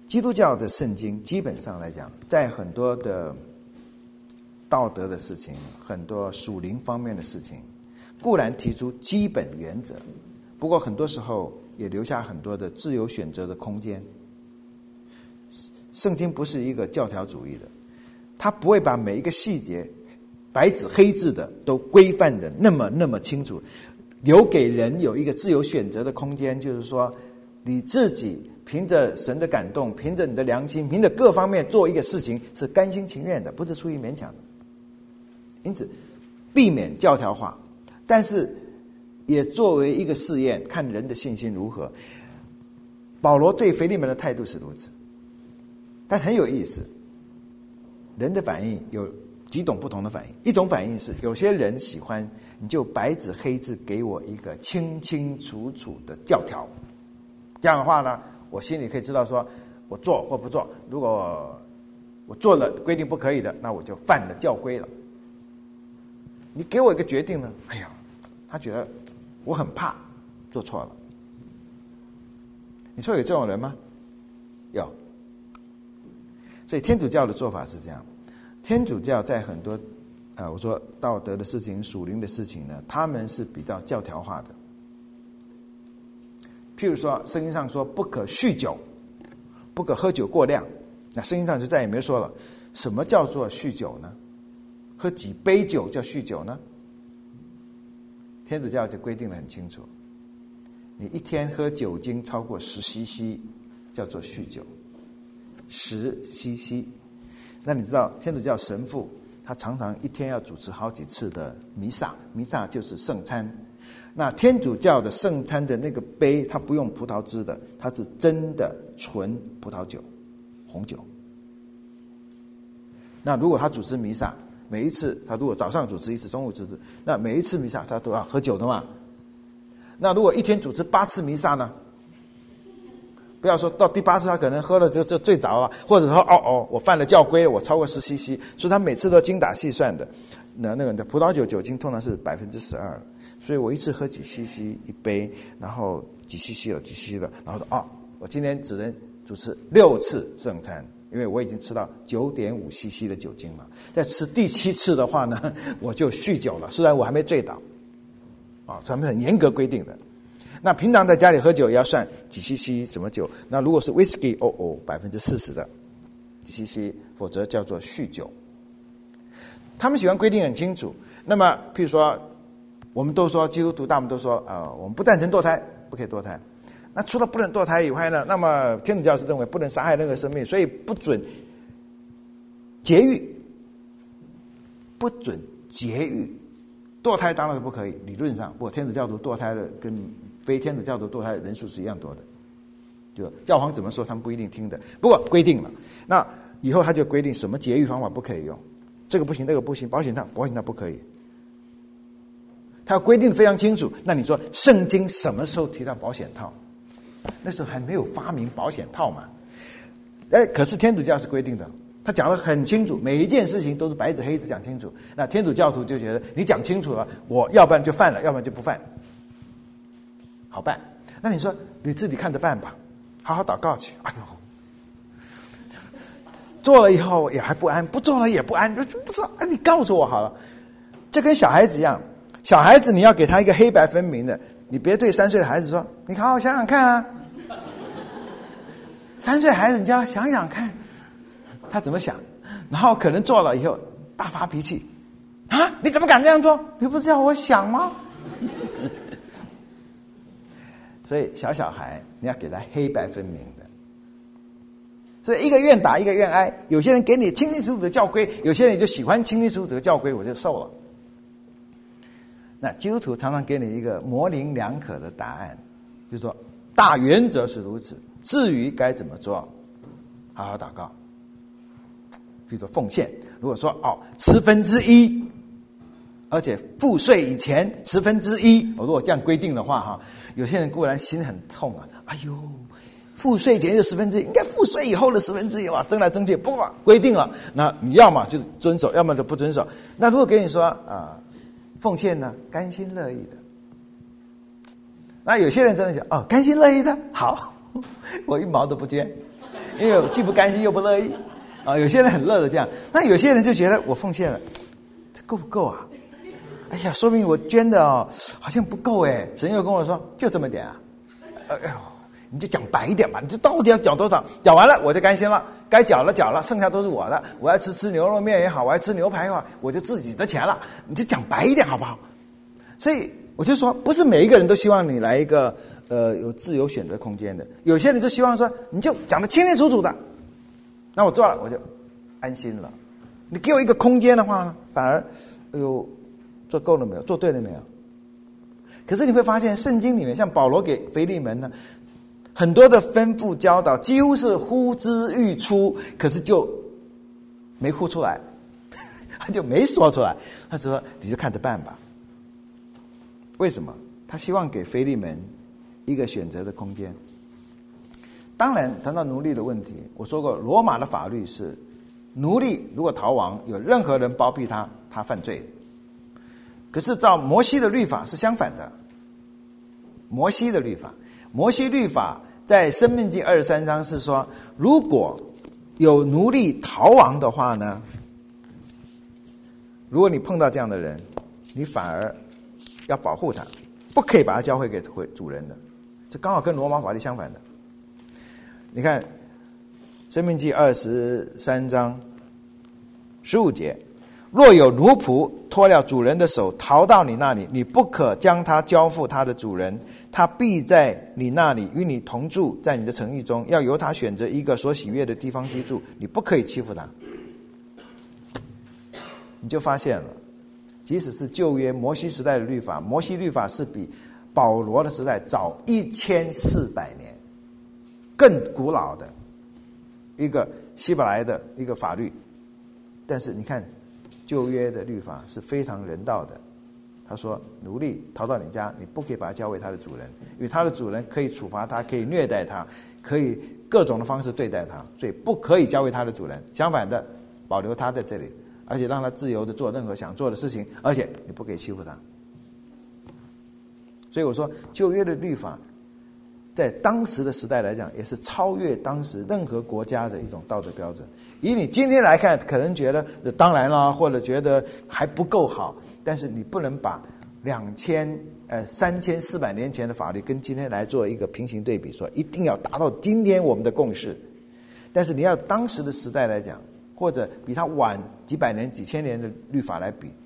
基督教的圣经基本上来讲，在很多的道德的事情，很多属灵方面的事情，固然提出基本原则，不过很多时候也留下很多的自由选择的空间。圣经不是一个教条主义的，它不会把每一个细节白纸黑字的都规范的那么清楚，留给人有一个自由选择的空间，就是说你自己凭着神的感动，凭着你的良心，凭着各方面做一个事情是甘心情愿的，不是出于勉强的。因此避免教条化，但是也作为一个试验，看人的信心如何。保罗对腓利门的态度是如此，但很有意思，人的反应有几种不同的反应。一种反应是有些人喜欢你就白纸黑字给我一个清清楚楚的教条，这样的话呢，我心里可以知道说我做或不做，如果我做了规定不可以的，那我就犯了教规了。你给我一个决定呢，哎呀，他觉得我很怕做错了。你说有这种人吗？有。所以天主教的做法是这样，天主教在很多我说道德的事情、属灵的事情呢，他们是比较教条化的。譬如说圣经上说不可酗酒，不可喝酒过量，那圣经上就再也没说了什么叫做酗酒呢？喝几杯酒叫酗酒呢？天主教就规定得很清楚，你一天喝酒精超过10cc叫做酗酒，10cc。那你知道天主教神父他常常一天要主持好几次的弥撒，弥撒就是圣餐。那天主教的圣餐的那个杯，它不用葡萄汁的，它是真的纯葡萄酒，红酒。那如果他主持弥撒，每一次他如果早上主持一次，中午主持，那每一次弥撒他都要喝酒的嘛。那如果一天主持8次弥撒呢？不要说到第8次他可能喝了就醉着了，或者说我犯了教规，我超过10cc，所以他每次都精打细算的。那个葡萄酒酒精通常是12%，所以我一次喝几 cc 一杯，然后几 cc 了，然后说我今天只能主持6次圣餐，因为我已经吃到9.5 cc 的酒精了。再吃第7次的话呢，我就酗酒了，虽然我还没醉倒。咱们很严格规定的。那平常在家里喝酒也要算几 cc 什么酒，那如果是 whisky ,40% 的几 cc， 否则叫做酗酒。他们喜欢规定很清楚。那么譬如说我们都说基督徒大部分都说我们不赞成堕胎，不可以堕胎。那除了不能堕胎以外呢，那么天主教是认为不能杀害任何生命，所以不准节育，不准节育。堕胎当然是不可以，理论上，不过天主教徒堕胎的跟非天主教徒堕胎的人数是一样多的，就教皇怎么说他们不一定听的，不过规定了。那以后他就规定什么节育方法不可以用，这个不行，那个不行，保险套不可以，他要规定非常清楚。那你说圣经什么时候提到保险套？那时候还没有发明保险套嘛。可是天主教是规定的，他讲得很清楚，每一件事情都是白纸黑字讲清楚。那天主教徒就觉得你讲清楚了，我要不然就犯了，要不然就不犯，好办。那你说你自己看着办吧，好好祷告去。哎呦，做了以后也还不安，不做了也不安，不是你告诉我好了。这跟小孩子一样，小孩子你要给他一个黑白分明的，你别对3岁的孩子说你好好想想看啊。3岁孩子你就要想想看他怎么想，然后可能做了以后大发脾气啊！你怎么敢这样做？你不是要我想吗？所以小孩你要给他黑白分明的。所以一个愿打一个愿挨，有些人给你清清楚楚的教规，有些人就喜欢清清楚楚的教规，我就受了。那基督徒常常给你一个模棱两可的答案，就是说大原则是如此，至于该怎么做，好好祷告。比如说奉献，如果说1/10，而且付税以前1/10，我如果这样规定的话有些人固然心很痛啊，哎呦，付税前就1/10，应该付税以后的1/10哇，争来争去，不过规定了，那你要么就遵守，要么就不遵守。那如果给你说奉献呢，甘心乐意的，那有些人真的想甘心乐意的好，我1毛都不捐， 因为既不甘心又不乐意啊。有些人很乐的这样，那有些人就觉得我奉献了，这够不够啊？哎呀，说明我捐的好像不够哎。神又跟我说，就这么点啊，你就讲白一点吧，你就到底要缴多少？缴完了我就甘心了，该缴了缴了，剩下都是我的。我要吃牛肉面也好，我要吃牛排也好，我就自己的钱了。你就讲白一点好不好？所以我就说，不是每一个人都希望你来一个有自由选择空间的，有些人就希望说，你就讲得清清楚楚的，那我做了我就安心了。你给我一个空间的话呢，反而做够了没有？做对了没有？可是你会发现，圣经里面像保罗给腓利门呢，很多的吩咐教导几乎是呼之欲出，可是就没呼出来，他就没说出来。他说：“你就看着办吧。”为什么？他希望给腓利门一个选择的空间。当然，谈到奴隶的问题，我说过，罗马的法律是，奴隶如果逃亡，有任何人包庇他，他犯罪。可是照摩西的律法是相反的。摩西律法在申命记23章是说，如果有奴隶逃亡的话呢，如果你碰到这样的人，你反而要保护他，不可以把他交回给主人的。这刚好跟罗马法律相反的。你看申命记23章15节，若有奴仆脱了主人的手逃到你那里，你不可将他交付他的主人，他必在你那里与你同住，在你的城邑中，要由他选择一个所喜悦的地方居住，你不可以欺负他。你就发现了，即使是旧约摩西时代的律法，摩西律法是比保罗的时代早1400年，更古老的一个希伯来的一个法律。但是你看旧约的律法是非常人道的，他说奴隶逃到你家，你不可以把他交给他的主人，因为他的主人可以处罚他，可以虐待他，可以各种的方式对待他，所以不可以交给他的主人。相反的，保留他在这里，而且让他自由的做任何想做的事情，而且你不可以欺负他。所以我说旧约的律法在当时的时代来讲，也是超越当时任何国家的一种道德标准。以你今天来看，可能觉得当然啦，或者觉得还不够好，但是你不能把3400年前的法律跟今天来做一个平行对比，说一定要达到今天我们的共识。但是你要当时的时代来讲，或者比它晚几百年、几千年的律法来比，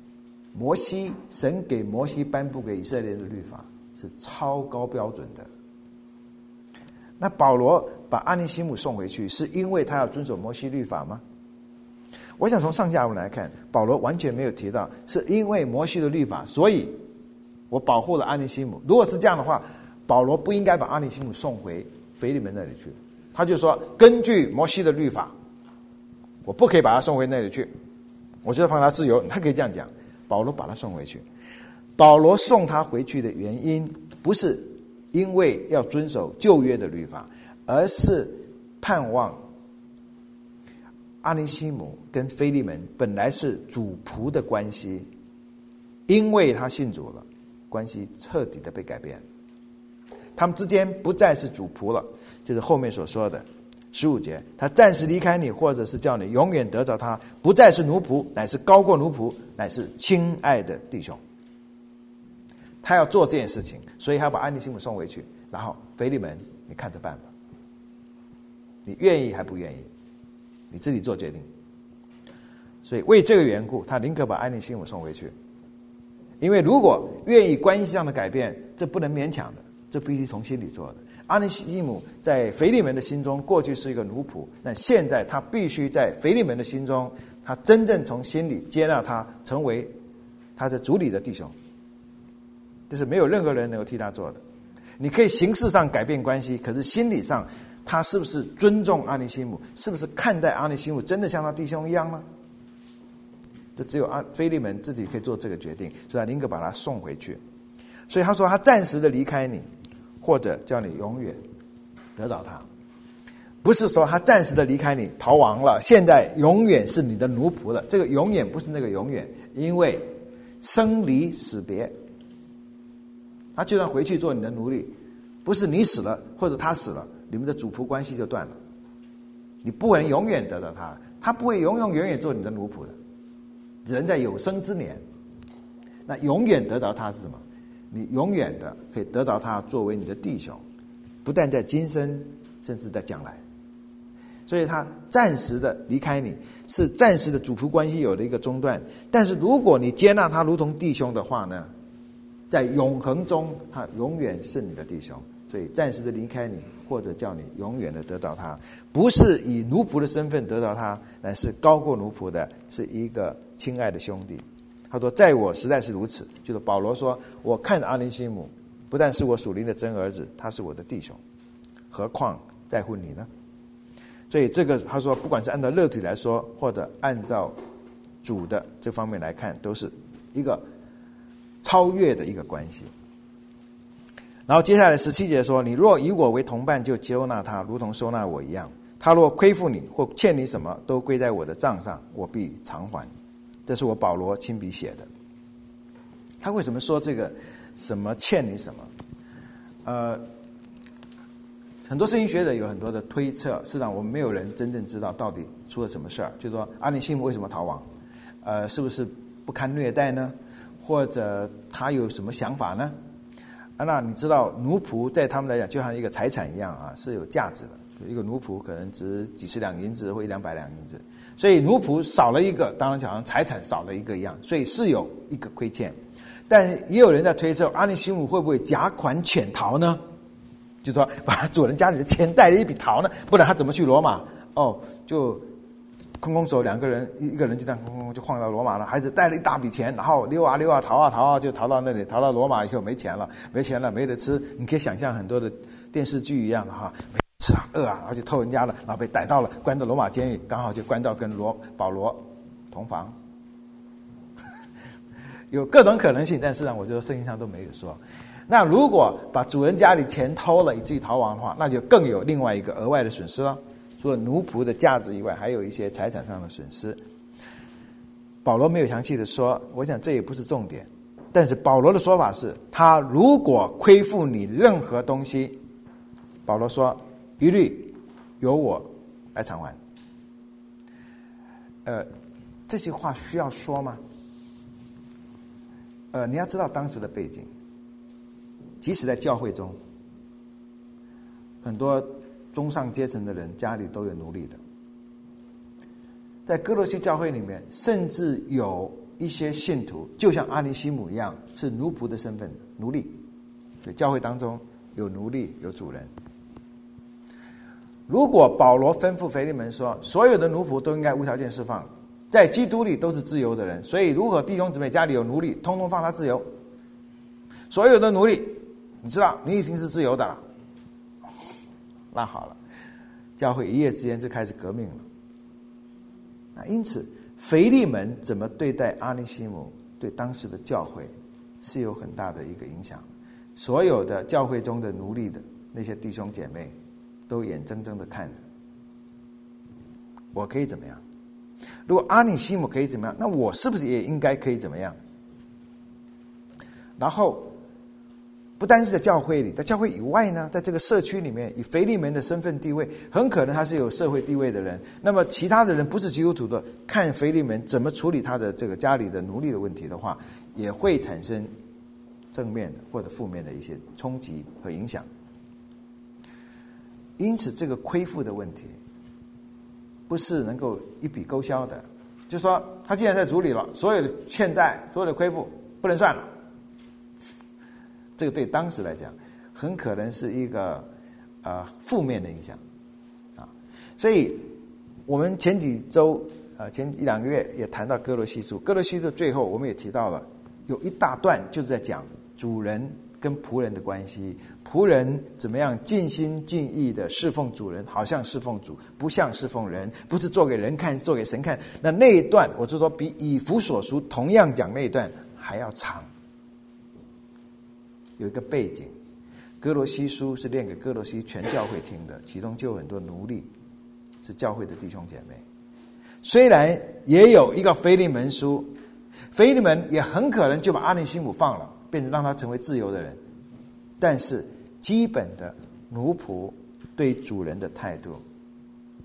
神给摩西颁布给以色列的律法是超高标准的。那保罗把阿尼西姆送回去，是因为他要遵守摩西律法吗？我想从上下文来看，保罗完全没有提到是因为摩西的律法，所以我保护了阿尼西姆。如果是这样的话，保罗不应该把阿尼西姆送回腓利门那里去。他就说，根据摩西的律法，我不可以把他送回那里去，我就放他自由。他可以这样讲。保罗把他送回去，保罗送他回去的原因不是因为要遵守旧约的律法，而是盼望阿尼西姆跟腓利门本来是主仆的关系，因为他信主了，关系彻底的被改变，他们之间不再是主仆了，就是后面所说的15节，他暂时离开你，或者是叫你永远得着他，不再是奴仆，乃是高过奴仆，乃是亲爱的弟兄。他要做这件事情，所以他把安尼西姆送回去，然后腓利门你看着办吧，你愿意还不愿意，你自己做决定。所以为这个缘故，他宁可把安尼西姆送回去，因为如果愿意关系上的改变，这不能勉强的，这必须从心里做的。阿尼西姆在腓利门的心中过去是一个奴仆，但现在他必须在腓利门的心中，他真正从心里接纳他，成为他的主里的弟兄。这是没有任何人能够替他做的。你可以形式上改变关系，可是心理上他是不是尊重阿尼西姆，是不是看待阿尼西姆真的像他弟兄一样呢？这只有腓利门自己可以做这个决定，所以他宁可把他送回去。所以他说他暂时的离开你，或者叫你永远得到他，不是说他暂时的离开你逃亡了，现在永远是你的奴仆了。这个永远不是那个永远，因为生离死别，他就算回去做你的奴隶，不是你死了或者他死了，你们的主仆关系就断了， 你不能永远得到他，他不会永远做你的奴仆的。人在有生之年，那永远得到他是什么？你永远的可以得到他作为你的弟兄，不但在今生，甚至在将来。所以他暂时的离开你，是暂时的主仆关系有了一个中断。但是如果你接纳他如同弟兄的话呢，在永恒中他永远是你的弟兄。所以暂时的离开你，或者叫你永远的得到他，不是以奴仆的身份得到他，乃是高过奴仆的，是一个亲爱的兄弟。他说在我实在是如此，就是保罗说，我看阿尼西姆不但是我属灵的真儿子，他是我的弟兄，何况在乎你呢？所以这个他说，不管是按照肉体来说，或者按照主的这方面来看，都是一个超越的一个关系。然后接下来17节说，你若以我为同伴，就接纳他，如同收纳我一样。他若亏负你或欠你什么，都归在我的账上，我必偿还。这是我保罗亲笔写的。他为什么说这个什么欠你什么？很多圣经学者有很多的推测，事实上我们没有人真正知道到底出了什么事儿。就是说阿尼西姆为什么逃亡？是不是不堪虐待呢？或者他有什么想法呢？那你知道奴仆在他们来讲就像一个财产一样啊，是有价值的。一个奴仆可能值几十两银子或100-200两银子，所以奴仆少了一个，当然就好像财产少了一个一样，所以是有一个亏欠。但也有人在推测阿尼西姆会不会假款潜逃呢？就是说把他主人家里的钱带了一笔逃呢，不然他怎么去罗马？就空手两个人，一个人就这样就晃到罗马了，孩子带了一大笔钱，然后溜啊逃啊，就逃到那里，逃到罗马以后没钱了，没得吃。你可以想象很多的电视剧一样的哈，没吃啊饿啊，然后就偷人家了，然后被逮到了，关到罗马监狱，刚好就关到跟保罗同房。有各种可能性，但是呢，我觉得圣经上都没有说。那如果把主人家里钱偷了以至于逃亡的话，那就更有另外一个额外的损失了。除了奴仆的价值以外，还有一些财产上的损失。保罗没有详细的说，我想这也不是重点。但是保罗的说法是，他如果亏负你任何东西，保罗说一律由我来偿还。这些话需要说吗？你要知道当时的背景，即使在教会中，很多中上阶层的人家里都有奴隶的。在哥罗西教会里面，甚至有一些信徒就像阿尼西姆一样，是奴仆的身份，奴隶。所以教会当中有奴隶，有主人。如果保罗吩咐腓利门说，所有的奴仆都应该无条件释放，在基督里都是自由的人，所以如果弟兄姊妹家里有奴隶，通通放他自由。所有的奴隶，你知道你已经是自由的了，那好了，教会一夜之间就开始革命了。那因此腓利门怎么对待阿尼西姆，对当时的教会是有很大的一个影响。所有的教会中的奴隶的那些弟兄姐妹都眼睁睁的看着，我可以怎么样？如果阿尼西姆可以怎么样，那我是不是也应该可以怎么样？然后不单是在教会里，在教会以外呢，在这个社区里面，以腓利门的身份地位，很可能他是有社会地位的人。那么其他的人不是基督徒的，看腓利门怎么处理他的这个家里的奴隶的问题的话，也会产生正面的或者负面的一些冲击和影响。因此这个亏负的问题不是能够一笔勾销的，就是说他既然在主里了，所有的欠债，所有的亏负不能算了。这个对当时来讲，很可能是一个负面的影响啊。所以我们前几周前1-2个月也谈到哥罗西书，哥罗西书的最后我们也提到了，有一大段就是在讲主人跟仆人的关系，仆人怎么样尽心尽意的侍奉主人，好像侍奉主，不像侍奉人，不是做给人看，做给神看。那一段我就说比以弗所书同样讲那一段还要长。有一个背景，哥罗西书是念给哥罗西全教会听的，其中就有很多奴隶是教会的弟兄姐妹。虽然也有一个腓利门书，腓利门也很可能就把阿尼西姆放了，变成让他成为自由的人，但是基本的奴仆对主人的态度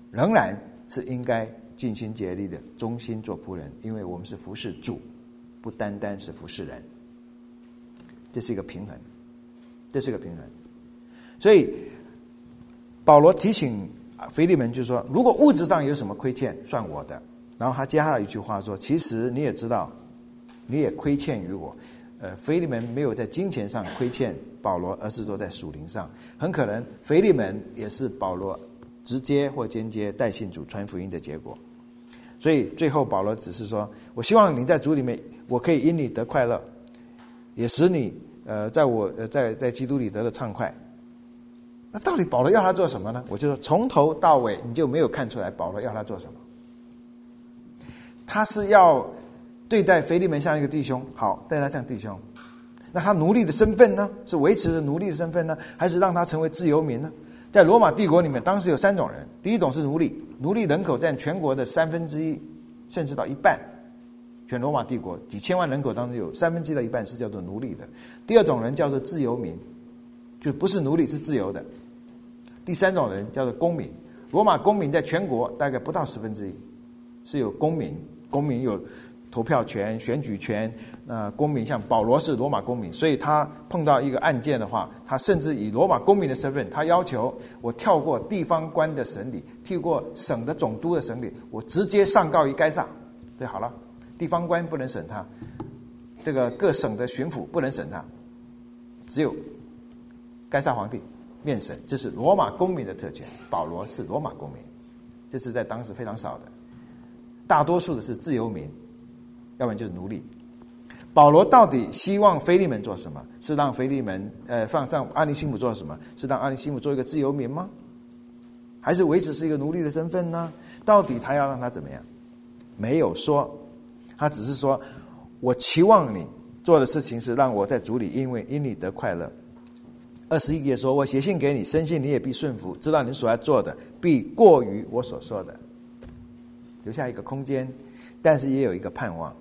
仍然是应该尽心竭力的忠心做仆人，因为我们是服侍主，不单单是服侍人。这是一个平衡，这是一个平衡。所以保罗提醒腓利门，就是说，如果物质上有什么亏欠，算我的。然后他接下来一句话说，其实你也知道，你也亏欠于我。腓利门没有在金钱上亏欠保罗，而是说在属灵上。很可能腓利门也是保罗直接或间接带信主传福音的结果。所以最后保罗只是说，我希望你在主里面，我可以因你得快乐，也使你在基督里得了畅快。那到底保罗要他做什么呢？我就说从头到尾你就没有看出来保罗要他做什么。他是要对待腓利门像一个弟兄，好，待他像弟兄。那他奴隶的身份呢？是维持着奴隶的身份呢，还是让他成为自由民呢？在罗马帝国里面，当时有3种人。第一种是奴隶，奴隶人口占全国的1/3，甚至到1半。全罗马帝国几千万人口当中有1/3到1半是叫做奴隶的。第二种人叫做自由民，就不是奴隶，是自由的。第3种人叫做公民。罗马公民在全国大概不到1/10，是有公民，公民有投票权、选举权。公民像保罗是罗马公民，所以他碰到一个案件的话，他甚至以罗马公民的身份，他要求我跳过地方官的审理，跳过省的总督的审理，我直接上告于该撒。所以好了，地方官不能审他，这个各省的巡抚不能审他，只有该撒皇帝面审。这是罗马公民的特权。保罗是罗马公民，这是在当时非常少的，大多数的是自由民，要不然就是奴隶。保罗到底希望腓利门做什么？是让腓利门让阿尼西姆做什么？是让阿尼西姆做一个自由民吗？还是维持是一个奴隶的身份呢？到底他要让他怎么样？没有说，他只是说，我期望你做的事情是让我在主里因你得快乐。21节说，我写信给你，深信你也必顺服，知道你所要做的必过于我所说的。留下一个空间，但是也有一个盼望。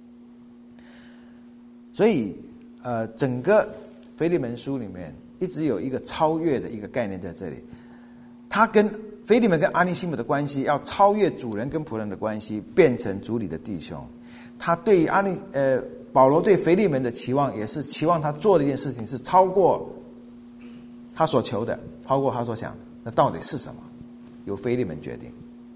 所以整个腓利门书里面一直有一个超越的一个概念在这里。他跟腓利门跟阿尼西姆的关系要超越主人跟仆人的关系，变成主里的弟兄。他对保罗对腓利门的期望，也是期望他做的一件事情是超过他所求的，超过他所想的。那到底是什么？由腓利门决定。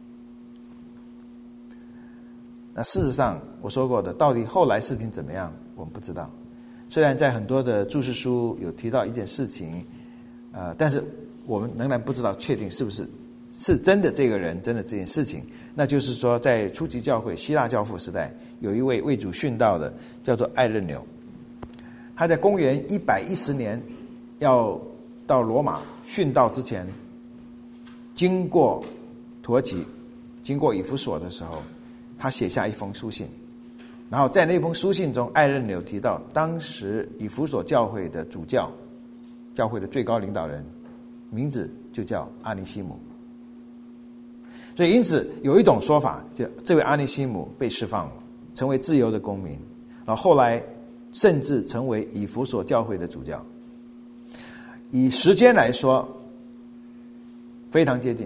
那事实上我说过的，到底后来事情怎么样我们不知道。虽然在很多的注释书有提到一件事情，但是我们仍然不知道确定是不是真的这个人真的这件事情。那就是说在初级教会希腊教父时代，有一位为主殉道的叫做艾任纽，他在公元110年要到罗马殉道之前，经过土耳其经过以弗所的时候，他写下一封书信。然后在那封书信中，艾任纽提到当时以弗所教会的主教，教会的最高领导人，名字就叫阿尼西姆。所以因此有一种说法，就这位阿尼西姆被释放了，成为自由的公民，然后后来甚至成为以弗所教会的主教。以时间来说非常接近，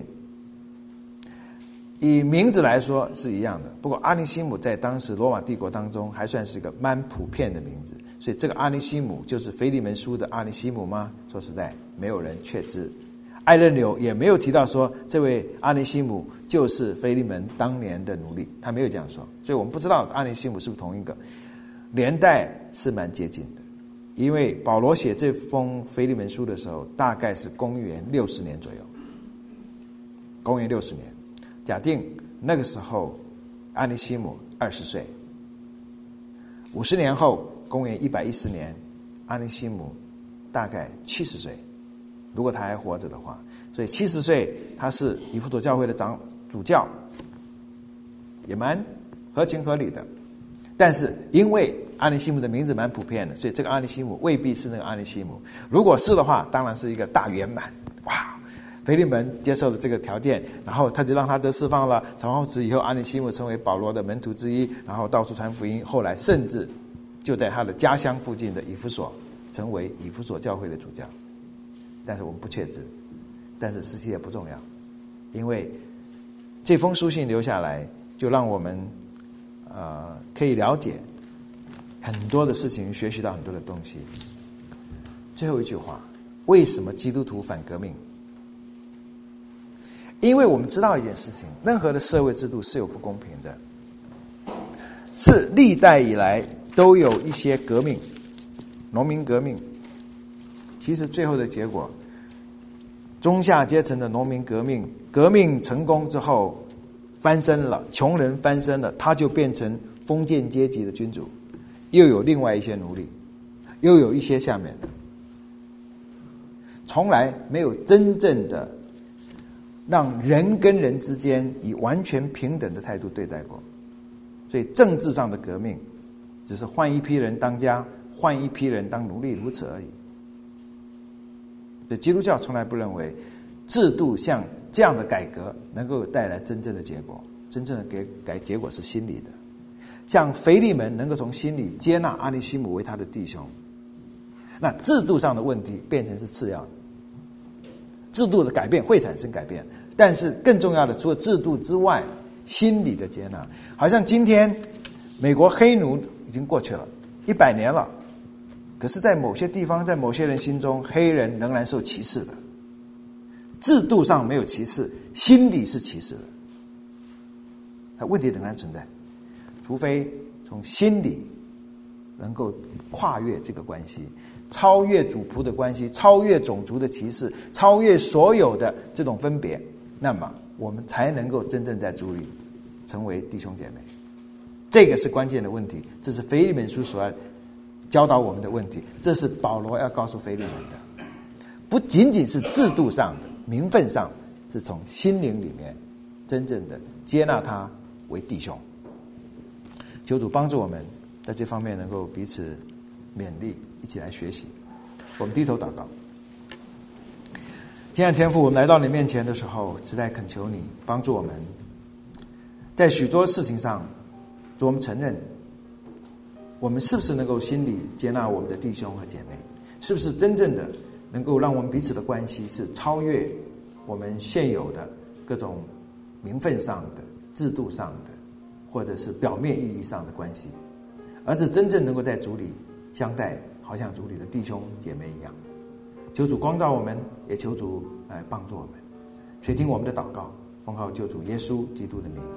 以名字来说是一样的。不过阿尼西姆在当时罗马帝国当中还算是一个蛮普遍的名字，所以这个阿尼西姆就是腓利门书的阿尼西姆吗？说实在没有人确知。艾任纽也没有提到说这位阿尼西姆就是腓利门当年的奴隶，他没有这样说，所以我们不知道阿尼西姆是不是同一个。年代是蛮接近的，因为保罗写这封腓利门书的时候大概是公元60年左右，公元60年。假定那个时候阿尼西姆20岁，50年后公元110年阿尼西姆大概70岁，如果他还活着的话，所以70岁他是以弗所教会的主教，也蛮合情合理的。但是因为阿尼西姆的名字蛮普遍的，所以这个阿尼西姆未必是那个阿尼西姆。如果是的话，当然是一个大圆满。哇，腓利门接受了这个条件，然后他就让他得释放了。从此以后，阿尼西姆成为保罗的门徒之一，然后到处传福音。后来甚至就在他的家乡附近的以弗所，成为以弗所教会的主教。但是我们不确知，但是实际也不重要，因为这封书信留下来，就让我们可以了解很多的事情，学习到很多的东西。最后一句话，为什么基督徒反革命？因为我们知道一件事情，任何的社会制度是有不公平的，是历代以来都有一些革命，农民革命，其实最后的结果，中下阶层的农民革命，革命成功之后翻身了，穷人翻身了，他就变成封建阶级的君主，又有另外一些奴隶，又有一些下面的，从来没有真正的让人跟人之间以完全平等的态度对待过。所以政治上的革命只是换一批人当家，换一批人当奴隶，如此而已。所以基督教从来不认为制度像这样的改革能够带来真正的结果，真正的结果是心理的。像腓利门能够从心里接纳阿尼西姆为他的弟兄，那制度上的问题变成是次要的。制度的改变会产生改变，但是更重要的，除了制度之外，心理的接纳。好像今天美国黑奴已经过去了100年了，可是在某些地方，在某些人心中，黑人仍然受歧视的。制度上没有歧视，心理是歧视的，它问题仍然存在，除非从心理能够跨越这个关系，超越主仆的关系，超越种族的歧视，超越所有的这种分别，那么我们才能够真正在主里成为弟兄姐妹。这个是关键的问题，这是腓利门书所要教导我们的问题，这是保罗要告诉腓利门的。不仅仅是制度上的名分上，是从心灵里面真正的接纳他为弟兄。求主帮助我们在这方面能够彼此勉励，一起来学习。我们低头祷告。亲爱的天父，我们来到你面前的时候，实在恳求你帮助我们，在许多事情上，我们承认我们是不是能够心里接纳我们的弟兄和姐妹，是不是真正的能够让我们彼此的关系是超越我们现有的各种名分上的、制度上的，或者是表面意义上的关系，而是真正能够在主里相待，好像主里的弟兄姐妹一样。求主光照我们，也求主来帮助我们，垂听我们的祷告，奉靠救主耶稣基督的名。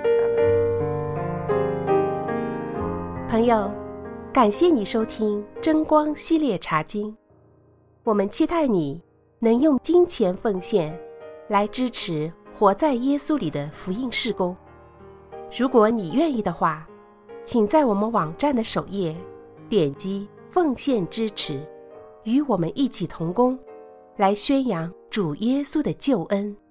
朋友，感谢你收听真光系列查经，我们期待你能用金钱奉献来支持活在耶稣里的福音事工。如果你愿意的话，请在我们网站的首页点击奉献支持，与我们一起同工，来宣扬主耶稣的救恩。